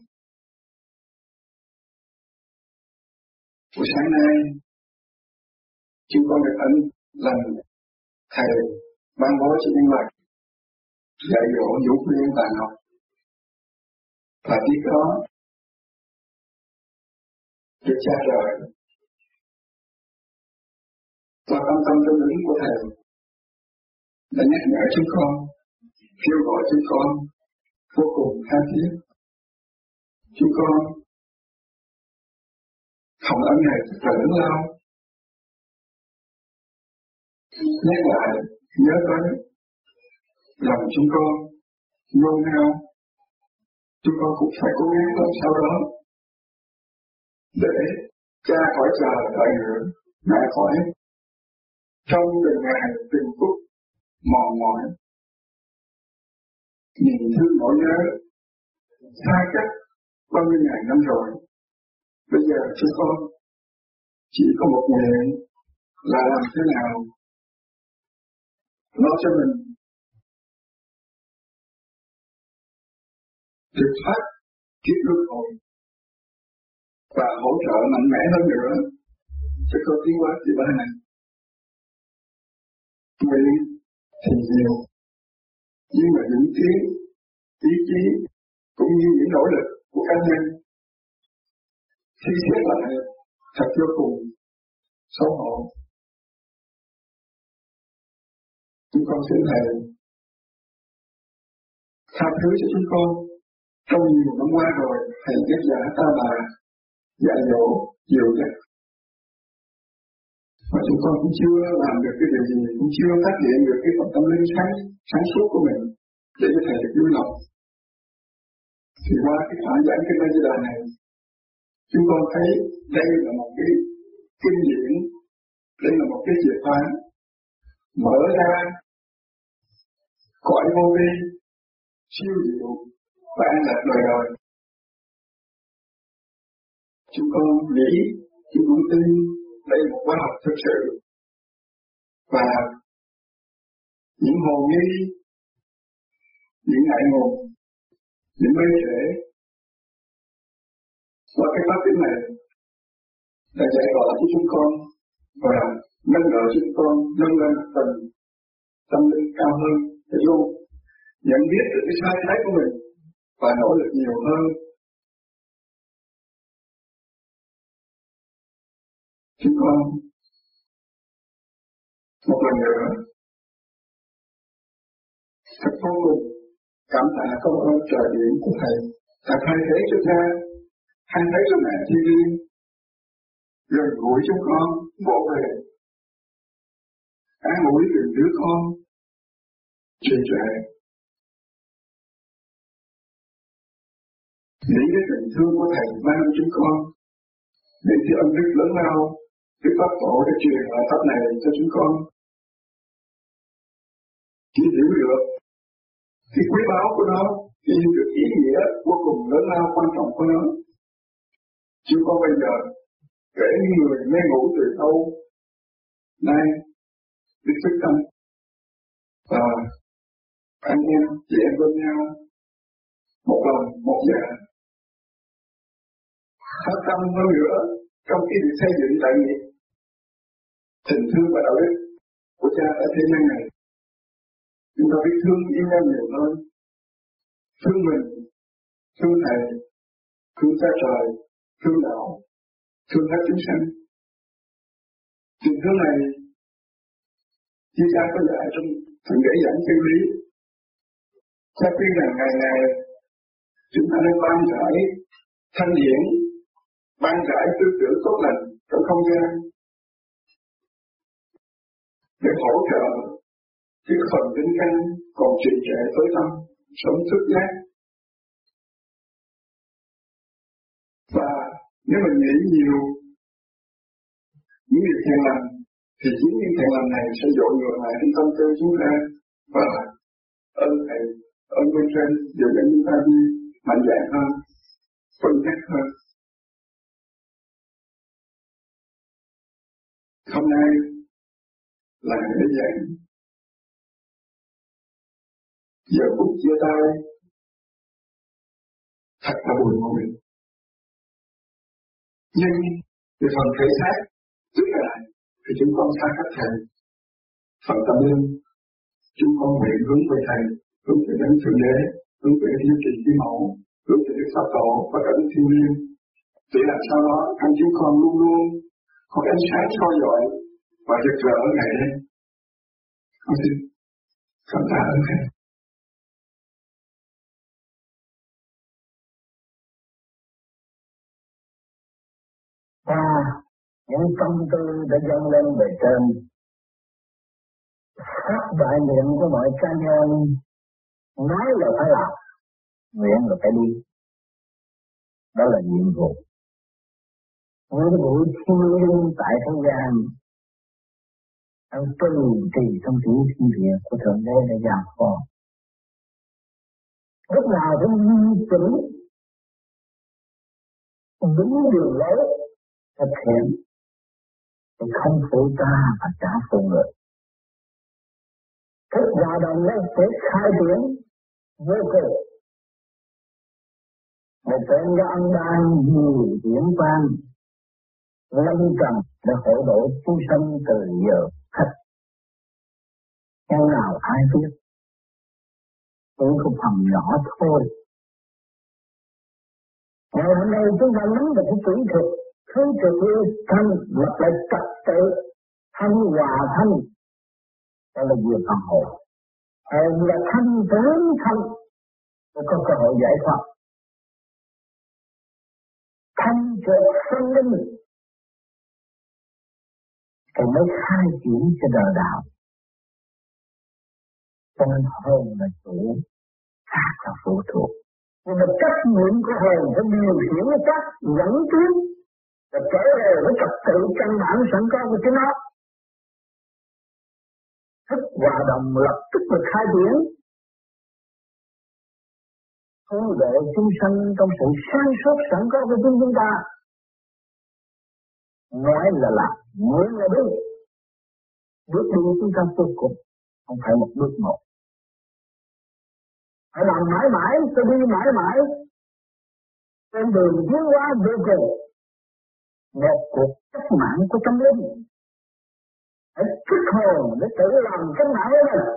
Buổi sáng nay, chúng con được ân lành Thầy ban bố cho nhân loại, dạy dỗ vũ khuyên và học. Và biết đó, được cha trời và tâm tương ứng của Thầy đã nhắc nhở chúng con, kêu gọi chúng con vô cùng tha thiết. Chúng con không ở ngày và lớn lao, nhắc lại nhớ tới lòng chúng con nôn nao. Chúng con cũng phải cố gắng làm sao đó để cha khỏi chờ đợi nữa, mẹ khỏi trong từng ngày từng phút mòn mỏi niềm thương nỗi nhớ xa cách bao nhiêu ngày năm rồi. Bây giờ chúng con chỉ có một nguyện là làm thế nào lo cho mình được thoát kiếp luân hồi và hỗ trợ mạnh mẽ hơn nữa cho cơ tiến hóa kỳ ba này. Nguyện thì nhiều, nhưng mà những tiếng ý chí cũng như những nỗ lực của cá nhân khi xét lại thật vô cùng xấu hổ. Chúng con xin Thầy tha thứ cho chúng con. Trong nhiều năm qua rồi, Thầy nhắc nhở ta bà, dạy dỗ, dìu dắt. Mà chúng con cũng chưa làm được cái điều gì, cũng chưa phát hiện được cái phần tâm linh sáng suốt của mình để cho Thầy được vui lòng. Thì qua cái phản giảng Kinh A Di Đà này, chúng con thấy đây là một cái kinh điển, đây là một cái chìa khóa mở ra cõi vô vi siêu diệu và an lạc đời đời. Chúng con nghĩ, chúng con tin đây là một khóa học thực sự và những hồ nghi, những ngại ngùng, những mê trễ qua cái pháp tính này đã dạy bảo cho chúng con và nâng đỡ chúng con nâng lên phần tâm linh cao hơn để luôn nhận biết được cái sai trái của mình và nỗ lực nhiều hơn. Chúng con một lần nữa thật vô cùng cảm tạ công ơn trời biển của Thầy đã thay thế cho cha, thay thế cho mẹ thiên liêng, gần gũi chúng con vỗ về an ủi từng đứa con trì trệ. Những cái tình thương của Thầy ban cho chúng con, những cái ân đức lớn lao Đức Pháp Tổ đã truyền lại pháp này cho chúng con. Chỉ hiểu được cái quý báu của nó, chỉ hiểu được ý nghĩa vô cùng lớn lao quan trọng của nó. Chúng con bây giờ kể những người mê ngủ từ lâu nay biết thức tâm và anh em chị em bên nhau một lòng một dạ phát tâm hơn nữa trong cái việc xây dựng đại nghiệp tình thương và đạo đức của cha ở thế gian này. Chúng ta biết thương yêu nhau nhiều hơn, thương mình, thương Thầy, thương cha trời, thương đạo, thương hết chúng sanh. Tình thương này như cha có dạy trong phần để giảng chân lý, cha khuyên rằng ngày ngày chúng ta nên ban rải thanh điển, ban rải tư tưởng tốt lành trong không gian để hỗ trợ cái phần tinh căn còn trì trệ tối tâm sống thức giác nếu mình nghĩ nhiều những việc thiện lành thì chính những thiện lành này sẽ dội ngược lại cái tâm tư chúng ta và ơn thầy, ơn bên trên dẫn đến chúng ta đi mạnh dạn hơn, phân tích hơn. Hôm nay là ngày để dạy. Giờ phút chia tay thật là buồn ngồi. Nhưng về phần thể xác trước lại thì chúng con xa cách thầy. Phần tâm linh chúng con nguyện hướng về thầy, hướng về đấng thượng đế, hướng về thiên trì chi mẫu, hướng về đức pháp tổ và cả đức thiên liêng. Để làm sao đó anh chúng con luôn luôn có ánh sáng soi dọi và rực rỡ ngày đêm. Con xin cảm tạ ơn thầy. Những tâm tư đã dâng lên bề trên, phát đại nguyện của mọi cá nhân, nói là phải làm, nguyện là phải đi. Đó là nhiệm vụ. Nhiệm vụ thiêng liêng tại thế gian, đang trì trì trong chữ thiên địa của Thượng Đế đã giao phó. Lúc nào cũng di chỉnh đúng đường lối thực hiện thì không phụ ta và trả phụ người. Thức hòa đồng nó sẽ khai triển vô cùng. Một tên cho ăn ban nhiều điển quan lâm trần để hộ độ chúng sanh từ giờ khách. Nhưng nào ai biết, tôi có phần nhỏ thôi. Ngày hôm nay chúng ta nắm được cái kỹ thuật thứ trực lưu thanh lập lại trật tự thanh hòa thanh, đó là việc phần hồn. Hồn là thanh vốn thanh để có cơ hội giải thoát. Thanh trực phân linh thì mới khai triển cho đời đạo. Cho nên hồn là chủ, khác là phụ thuộc. Nhưng mà trách nhiệm của hồn phải điều khiển cái cách dẫn tiến và trở về với trật tự căn bản sẵn có của chính nó. Thức hòa đồng lập tức được khai triển, cứu độ chúng sanh trong sự sáng suốt sẵn có của chính chúng ta. Nói là làm, muốn là đúng. Bước đi chúng ta vô cùng, không phải một bước một. Phải làm mãi mãi, tôi đi mãi mãi. Trên đường tiến hóa vô cùng. Một cuộc cách mạng của tâm linh. Hãy kích hồn để tự làm cách mạng của mình.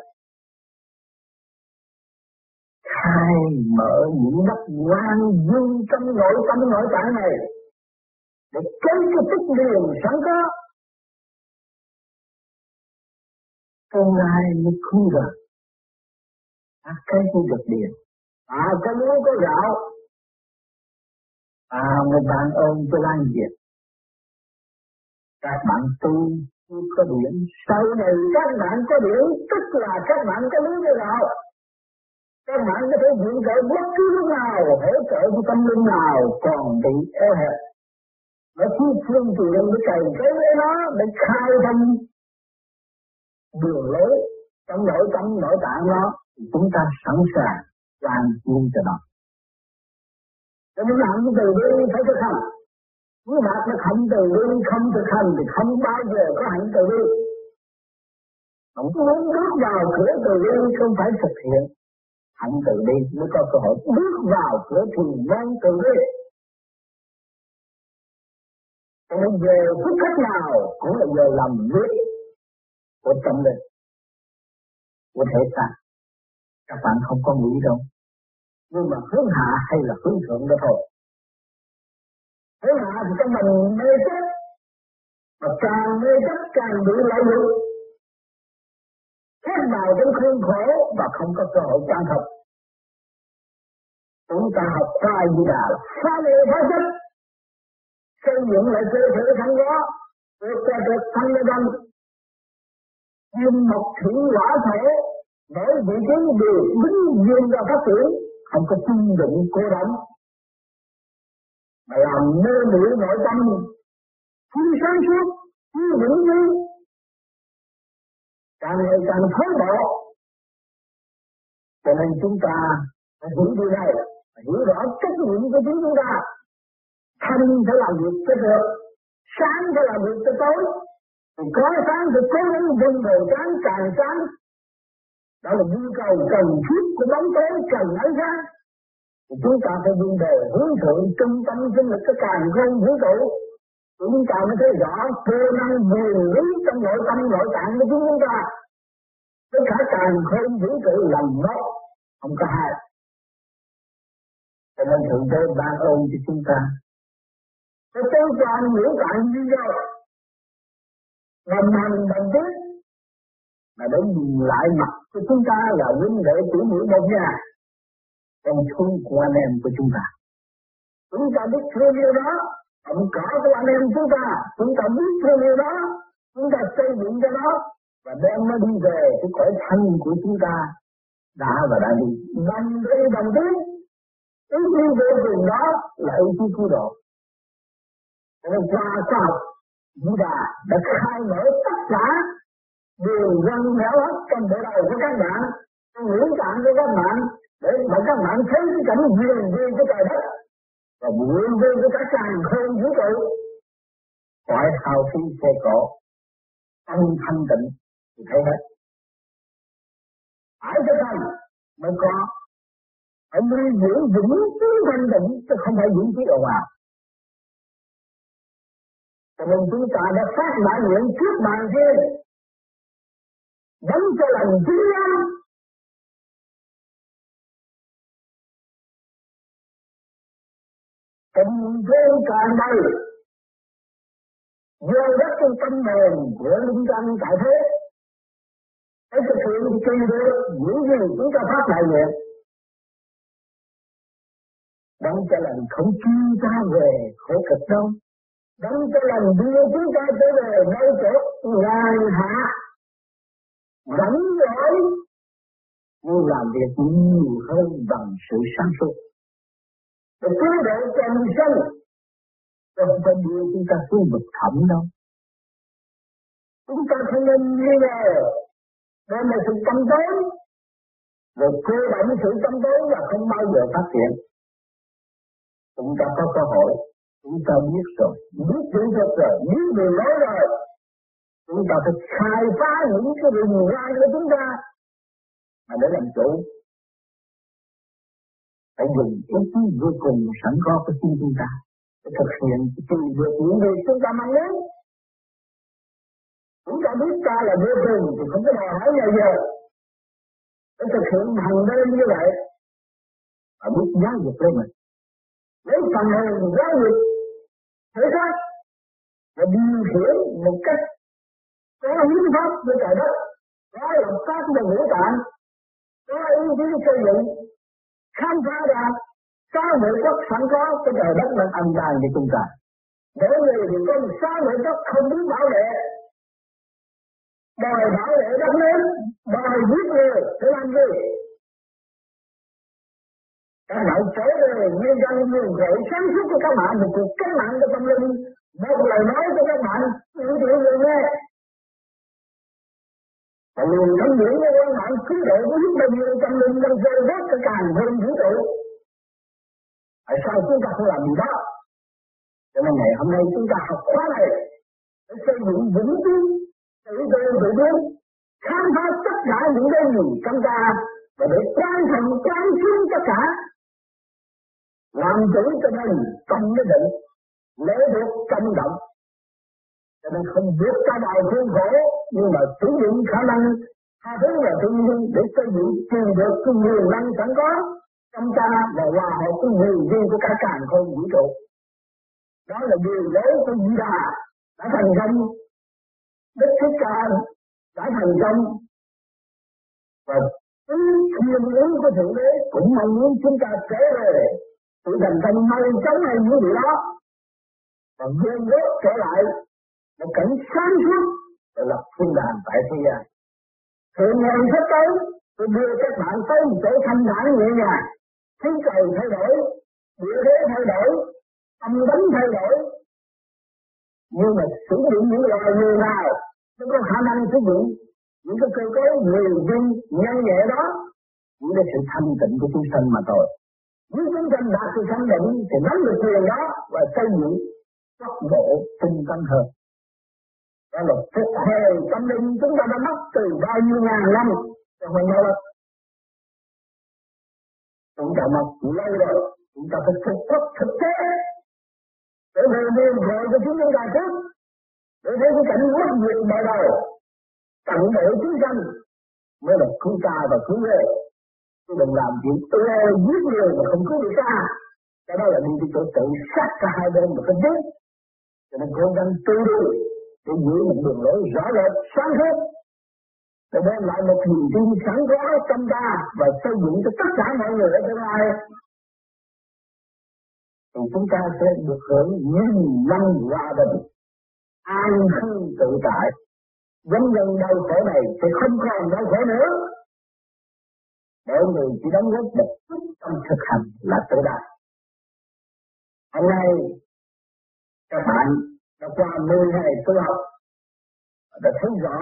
Khai mở những đất quan dương trong nội tâm nội tại này. Để kéo cái tích đường sẵn có. Tương lai mới cứu được. Cái khu vực điện. Có lúa có gạo. Người bạn ơn cho lan diệt. Các bạn tu có điện. Sau này các bạn có điện, tức là các bạn có lúa có gạo. Các bạn có thể viện trợ bất cứ lúc nào, hỗ trợ cho tâm linh nào còn bị eo hẹp. Nó thiếu phương tiện để cày cấy với nó, để khai thông đường lối trong nội tâm nội tạng nó. Chúng ta sẵn sàng làm chuyện cho nó. Cho nên làm từ bi phải thực hành. Nếu bạn nó không từ bi, không thực hành thì không bao giờ có hạnh từ bi. Không muốn bước vào cửa từ bi không phải thực hiện hạnh từ bi mới có cơ hội bước vào cửa thiền môn từ bi. Cho nên về phút khách nào cũng là giờ làm việc của tâm linh, của thể xác. Các bạn không có nghĩ đâu. Nhưng mà hướng hạ hay là hướng thượng đó thôi. Hướng hạ thì trong mình mê chấp. Mà càng mê chấp càng bị lợi dụng. Khác nào trong khuôn khổ và không có cơ hội can thiệp. Chúng ta học khoa gì đã phá lệ phá chấp. Xây dựng lại cơ thể sẵn có. Được qua được thanh lê đăng. Nhưng một thủy hỏa thổ. Bởi vị trí đều đứng duyên ra phát triển, không có chung định cô đóng. mà làm mê muội nội tâm, thiếu sáng suốt, thiếu vững vững, càng ngày càng thối bộ. Cho nên chúng ta phải hiểu điều này, phải hiểu rõ trách nhiệm của chính chúng ta. Thanh phải làm việc cho được, sáng phải làm việc cho tối. Thì có sáng thì cố gắng vun bồi sáng càng sáng. Đó là nhu cầu cần thiết của bóng tối cần ánh sáng. Thì chúng ta phải vun bồi hướng thượng trung tâm sinh lực cái càng không vũ trụ. Chúng ta mới thấy rõ cơ năng quyền lý trong nội tâm nội tạng của chúng ta. Tất cả càng không vũ trụ làm một, không có hai. Cho nên Thượng Đế ban ơn cho chúng ta. Cái tối quan ngũ tạng như nhau, đồng hành đồng tiết, mà để nhìn lại mặt của chúng ta là huynh đệ tỷ muội một nhà, trong thương của anh em của chúng ta. Chúng ta biết thương yêu đó, ẩm cỏ của anh em chúng ta biết thương yêu đó, chúng ta xây dựng cho nó, và đem nó đi về cái cõi thanh của chúng ta đã và đã đi. Đồng đi đồng tiến, ý chí vô cùng đó là ý chí cứu độ. Cho nên qua khoa học Di Đà đã khai mở tất cả đường răng nẻo hết trong bộ đầu của các bạn, trong ngũ tạng của các bạn, để mà các bạn thấy cái cảnh huyền vi của trời đất và huyền vi của cả càng không vũ trụ. Khỏi hào phi xe cổ, tâm thanh tịnh thì thấy hết. Phải cho thành mới có, phải nuôi dưỡng vững tiến thanh tịnh chứ không phải vững trí ồn ào. Cho nên chúng ta đã phát đại nguyện trước bàn kia, đấng cho lành chính nhân. Tình thương tràn đầy, vô đất trong tâm hồn của linh căn tại thế. Để thực hiện kỳ được những gì chúng ta phát đại nguyện. Đấng cho lành không chuyên ta về khổ cực đâu. Đấng cho lành đưa chúng ta trở về nơi chỗ ngàn hạ, rảnh rỗi, nhưng làm việc nhiều hơn bằng sự sáng suốt. Để cứu độ trần sanh, không phải đưa chúng ta xuống vực thẳm đâu. Chúng ta không nên nghi ngờ, đó là sự tâm tối, rồi cơ động sự tâm tối là không bao giờ phát triển. Chúng ta có cơ hội, chúng ta biết rồi, biết chữ thật rồi, biết đường lối rồi. Chúng ta phải khai phá những cái rừng rai của chúng ta, mà để làm chủ. Phải dùng ý chí vô cùng sẵn có của chính chúng ta, để thực hiện cái được những gì chúng ta mong muốn. Chúng ta biết ta là vô cùng thì không có đòi hỏi ngày giờ. Để thực hiện hàng đêm như vậy, và biết giáo dục lên mình. Lấy phần hồn giáo dục thể xác và điều khiển một cách có hiến pháp với trời đất, có lập pháp với ngũ tạng, có ý chí xây dựng, khám phá ra sáu nội chất sẵn có của trời đất đang âm đàn cho chúng ta. Mỗi người thì có một sáu nội chất không biết bảo vệ, đòi bảo vệ đất nước, đòi giết người để làm gì? Các bạn trở về nguyên dân nguồn cội sáng suốt của các bạn, một cuộc cách mạng của tâm linh, một lời nói cho các bạn, những điều người nghe. Và luôn thấm nhiễm với các bạn cứu độ của giúp bao nhiêu tâm linh đang rơi rớt cái càng hơn vũ trụ. Tại sao chúng ta không làm gì đó? Cho nên ngày hôm nay chúng ta học khóa này để xây dựng vững tin, tự tôn tự biết, khám phá tất cả những cái gì trong ta và để quan thành quán xuyên tất cả. Làm chủ cho mình trong cái định, lễ được công động. Cho nên không vượt ra bài khuôn khổ, nhưng mà sử dụng khả năng tha thứ và thương yêu để xây dựng tìm được cái nguồn năng sẵn có trong ta và hòa hợp cái nguồn riêng của cả càng không vũ trụ. Đó là điều lối của Di Đà đã thành công, Đức Thích Ca đã thành công, và thiên ứng của Thượng Đế cũng mong muốn chúng ta trở về sự thành công mau chóng hay những điều đó, và vươn bước trở lại một cảnh sáng suốt để lập thiên đàng tại thế gian. Thượng ngày sắp tới, tôi đưa các bạn tới một chỗ thanh thản nhẹ nhàng, khí trời thay đổi, địa thế thay đổi, Tâm tánh thay đổi, nhưng mà sử dụng những loài người nào nó có khả năng sử dụng những cái cơ cấu người viên nhân nhẹ đó, những cái sự thanh tịnh của chúng sanh mà thôi. Nếu chúng sanh đạt sự thanh định thì nắm được quyền đó và xây dựng tốc độ tinh tấn hơn. Đó là phục hồi tâm linh chúng ta đã mất từ bao nhiêu ngàn năm trong hôm nay. Chúng ta mất lâu rồi, chúng ta phải phục cấp thực tế để về nguyên vội của chúng ta trước, để thấy cái cảnh mất diệt mở đầu, tận độ chúng sanh mới là cứu ta và cứu người. Chứ đừng làm chuyện giết người mà không cứu được ta. Cái đó là đi tới chỗ tự sát cả hai bên mà không biết. Cho nên cố gắng tu đi để giữ một đường lối rõ rệt sáng suốt, để đem lại một niềm tin sẵn có trong ta và xây dựng cho tất cả mọi người ở tương lai. Thì chúng ta sẽ được hưởng nghìn năm hòa bình, an cư tự tại. Vấn nhân đau khổ này sẽ không còn đau khổ nữa. Mọi người chỉ đóng góp một chút trong thực hành là tự đại. Hôm nay các bạn đã qua 10 ngày tu học đã thấy rõ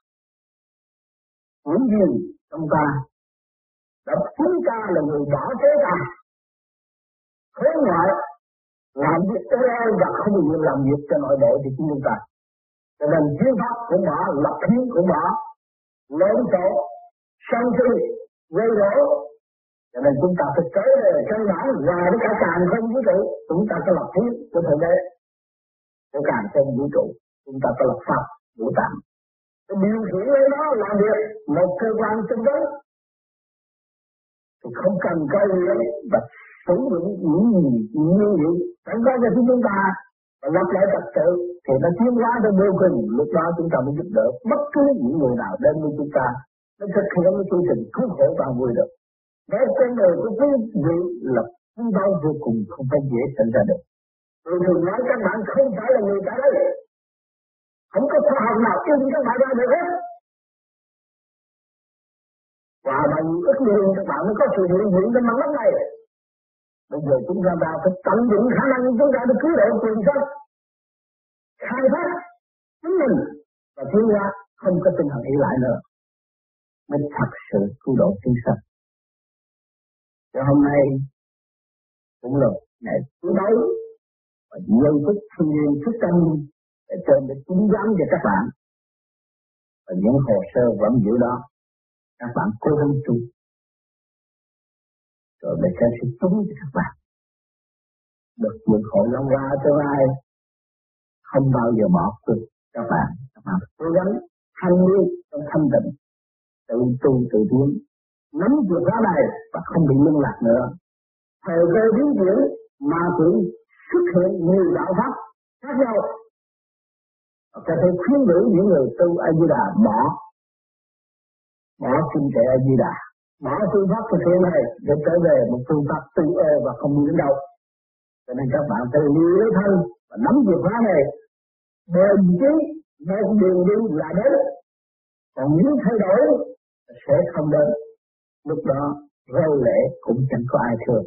những gì trong ta, đã chúng ta là người bỏ thế ta khối ngoại làm việc tế và không được làm việc cho nội bộ thì chúng ta. Cho nên chuyên pháp cũng bỏ, lập hiến cũng bỏ, lộn xộn, sân si, gây rối. Cho nên chúng ta phải trở về căn bản và với cả càng không vũ trụ, chúng ta có lập hiến của thượng đế. Của càng không vũ trụ, chúng ta có lập pháp vũ tạng. Cái điều khiển lấy đó làm việc một cơ quan tinh tấn thì không cần coi luyện và sử dụng những gì như vậy sẵn có cho chúng ta và lập lại trật tự thì nó tiến hóa tới vô cùng. Lúc đó chúng ta mới giúp đỡ bất cứ những người nào đến với chúng ta, nó thực hiện cái chương trình cứu khổ và vui được. Nói con người của quý vị là quý báu vô cùng, không phải dễ sinh ra được. Tôi thường nói các bạn không phải là người cả đấy, không có khoa học nào in các bạn ra được hết. Và bằng ức lượng các bạn mới có sự hiện diện trên mặt đất này. Bây giờ chúng ta phải tận dụng khả năng chúng ta để cứu độ quần sanh, khai thác chính mình và tiến hóa, không có tinh thần ý lại nữa mới thật sự cứu độ chúng sanh. Cho hôm nay cũng là ngày thứ bảy và giây phút thiên liêng thức tâm để trên để chứng giám cho các bạn và những hồ sơ vẫn giữ đó. Các bạn cố gắng tu rồi để sẽ chứng cho các bạn được vượt khỏi long qua tương lai, không bao giờ bỏ cuộc. Các bạn cố gắng thanh liêm trong thanh tịnh, tự tu tự tiến, nắm chìa khóa này và không bị lung lạc nữa. Thời cơ biến chuyển mà cũng xuất hiện nhiều đạo pháp khác nhau. Có thể khuyến ngữ những người tu A Di Đà bỏ kinh tệ A Di Đà, bỏ phương pháp thực hiện này để trở về một phương pháp tu và không đi đến đâu. Cho nên các bạn phải lưu lấy thân và nắm chìa khóa này, bền chí một đường đi là đến. Còn nếu thay đổi sẽ không đến. Lúc đó râu lễ cũng chẳng có ai thương.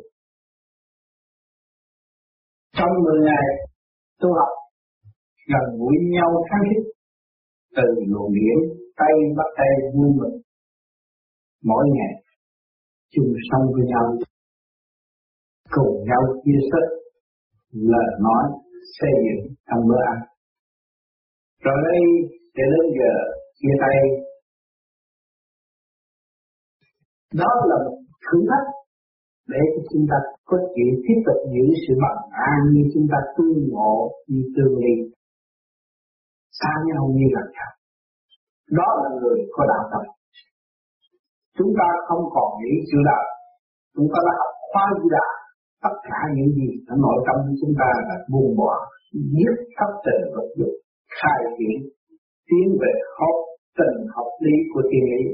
Trong 10 ngày tu học gần gũi nhau khăng khít, từ luồng điển Tây Bắc Tây vui mừng, mỗi ngày chung sống với nhau, cùng nhau chia sẻ lời nói xây dựng trong bữa ăn. Rồi đây sẽ đến giờ chia tay. Đó là một thử thách để chúng ta có thể tiếp tục giữ sự bằng an như chúng ta tương ngộ như tương ly, xa nhau như là nhau. Đó là người có đạo tâm. Chúng ta không còn nghĩ sự đạo, chúng ta đã học khoa Di Đà. Tất cả những gì ở nội tâm của chúng ta là buông bỏ, giết khắp tình vật dục, khai triển, tiến về học tình học lý của thiên lý.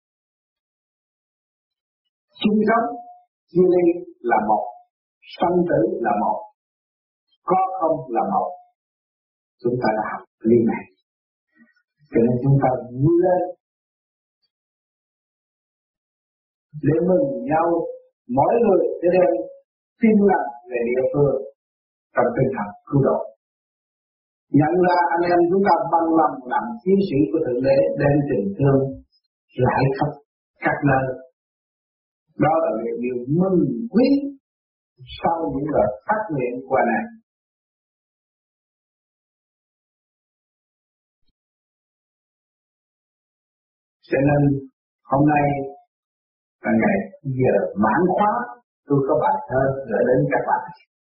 Chung sống chia ly là một, sanh tử là một, có không là một. Chúng ta đã học lý này, cho nên chúng ta vui lên để mừng nhau. Mỗi người sẽ đem tin lành về địa phương, trong tinh thần cứu độ. Nhận ra anh em chúng ta bằng lòng làm chiến sĩ của Thượng Đế, đem tình thương rải khắp các nơi. Đó là điều mừng quý sau những lời phát nguyện của anh em. Cho nên hôm nay là ngày giờ mãn khóa, tôi có bài thơ gửi đến các bạn.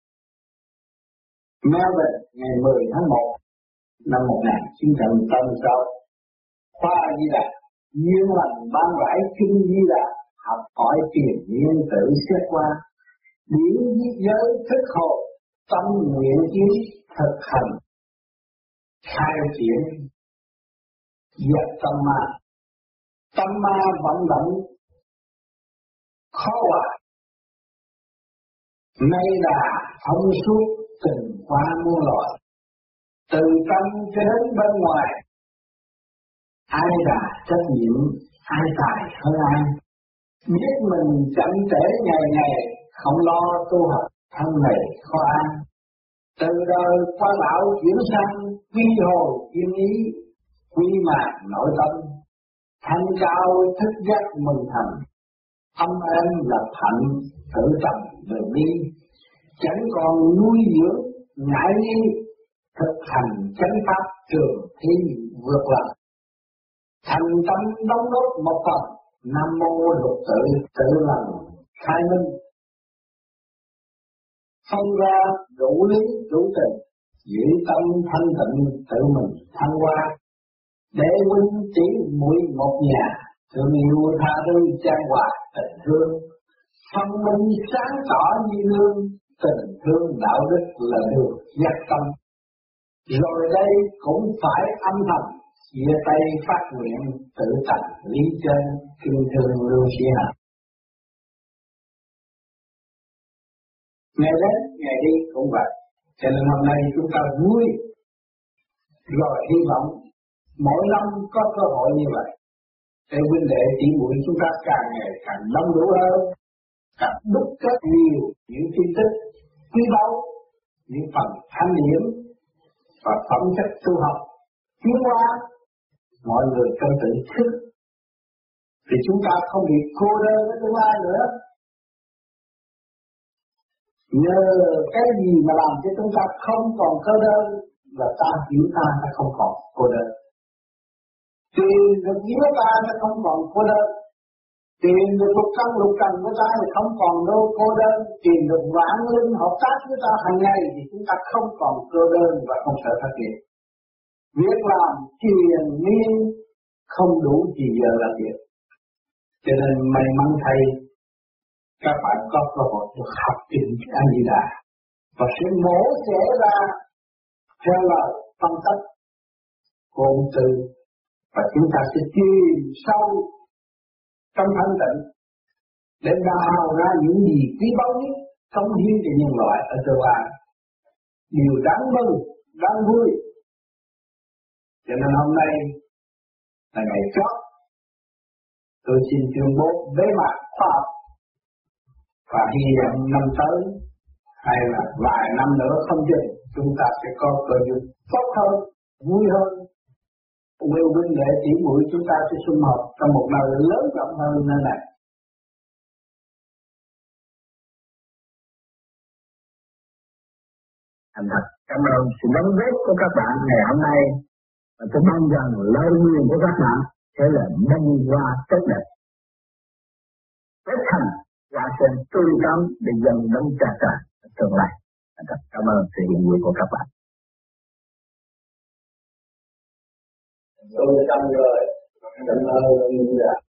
Melbourne ngày 10 tháng 1 năm 1986. Khoa Di Đà, duyên lành ban rải kinh Di Đà, học hỏi tiền nhiên tự xét qua. Điển viết giới thức hồi, tâm nguyện chí thực hành. Khai triển, dẹp tâm ma. Tâm ma vận động khó hòa, nay đà thông suốt tình qua muôn loài, từ tâm cho đến bên ngoài, ai là trách nhiệm, ai tài hơn ai, biết mình chậm trễ ngày ngày, không lo tu học thân này khó an, từ đời qua lão chuyển sang quy hồi yên ý, quy mạc nội tâm. Thanh cao thức giác mừng thầm, âm êm lập hạnh tự tầm đường đi, chẳng còn nuôi dưỡng ngại nghi, thực hành chánh pháp trường thi vượt lần. Thành tâm đóng góp một phần, Nam mô lục tự lần khai minh. Phân ra đủ lý đủ tình, giữ tâm thanh tịnh tự mình thăng hoa. Để huynh chỉ muội một nhà, thương yêu tha thứ chan hòa tình thương. Phân minh sáng tỏ như gương, tình thương đạo đức là đường giác tâm. Rồi đây cũng phải âm thầm, chia tay phát nguyện tự thành lý chân, kinh thương lưu sĩ hạnh. Ngày đến, ngày đi cũng vậy. Cho nên hôm nay chúng ta vui, rồi hy vọng mỗi năm có cơ hội như vậy, để huynh đệ tỷ muội chúng ta càng ngày càng đông đủ hơn, càng đúc kết nhiều những tin tức quý báu, những phần thanh điển và phẩm chất tu học tiến hóa, mọi người cần tự thức, thì chúng ta không bị cô đơn với tương lai nữa. Nhờ cái gì mà làm cho chúng ta không còn cô đơn, và ta hiểu ta không còn cô đơn. Tìm được giữa ta nó không còn cô đơn. Tìm được lục căn của ta thì không còn cô đơn. Tìm được vạn linh hợp tác với ta hàng ngày thì chúng ta không còn cô đơn và không sợ thất nghiệp. Việc làm triền miên không đủ chỉ giờ làm việc. Cho nên may mắn thay các bạn có cơ hội được học kinh A Di Đà và sẽ mổ xẻ ra theo lời phân tích của ông Tư, và chúng ta sẽ chìm sâu trong thanh tịnh để đào ra những gì quý báu nhất cống hiến cho nhân loại ở châu Á. Điều đáng mừng, đáng vui. Cho nên hôm nay là ngày chót, tôi xin tuyên bố bế mạc khoa học, và hy vọng năm tới hay là vài năm nữa không chừng chúng ta sẽ có cơ duyên tốt hơn, vui hơn. Nguyên huynh đệ tỷ muội chúng ta sẽ sum họp trong một nơi lớn rộng hơn nơi này. Thành thật cảm ơn sự đóng góp của các bạn ngày hôm nay, và tôi mong rằng lời nguyện của các bạn sẽ là bông hoa tốt đẹp, kết thành hoa sen tươi tắn để dần đóng trà trà tương lai. Thành thật cảm ơn sự hiện diện của các bạn. Tôi xong rồi, cảm ơn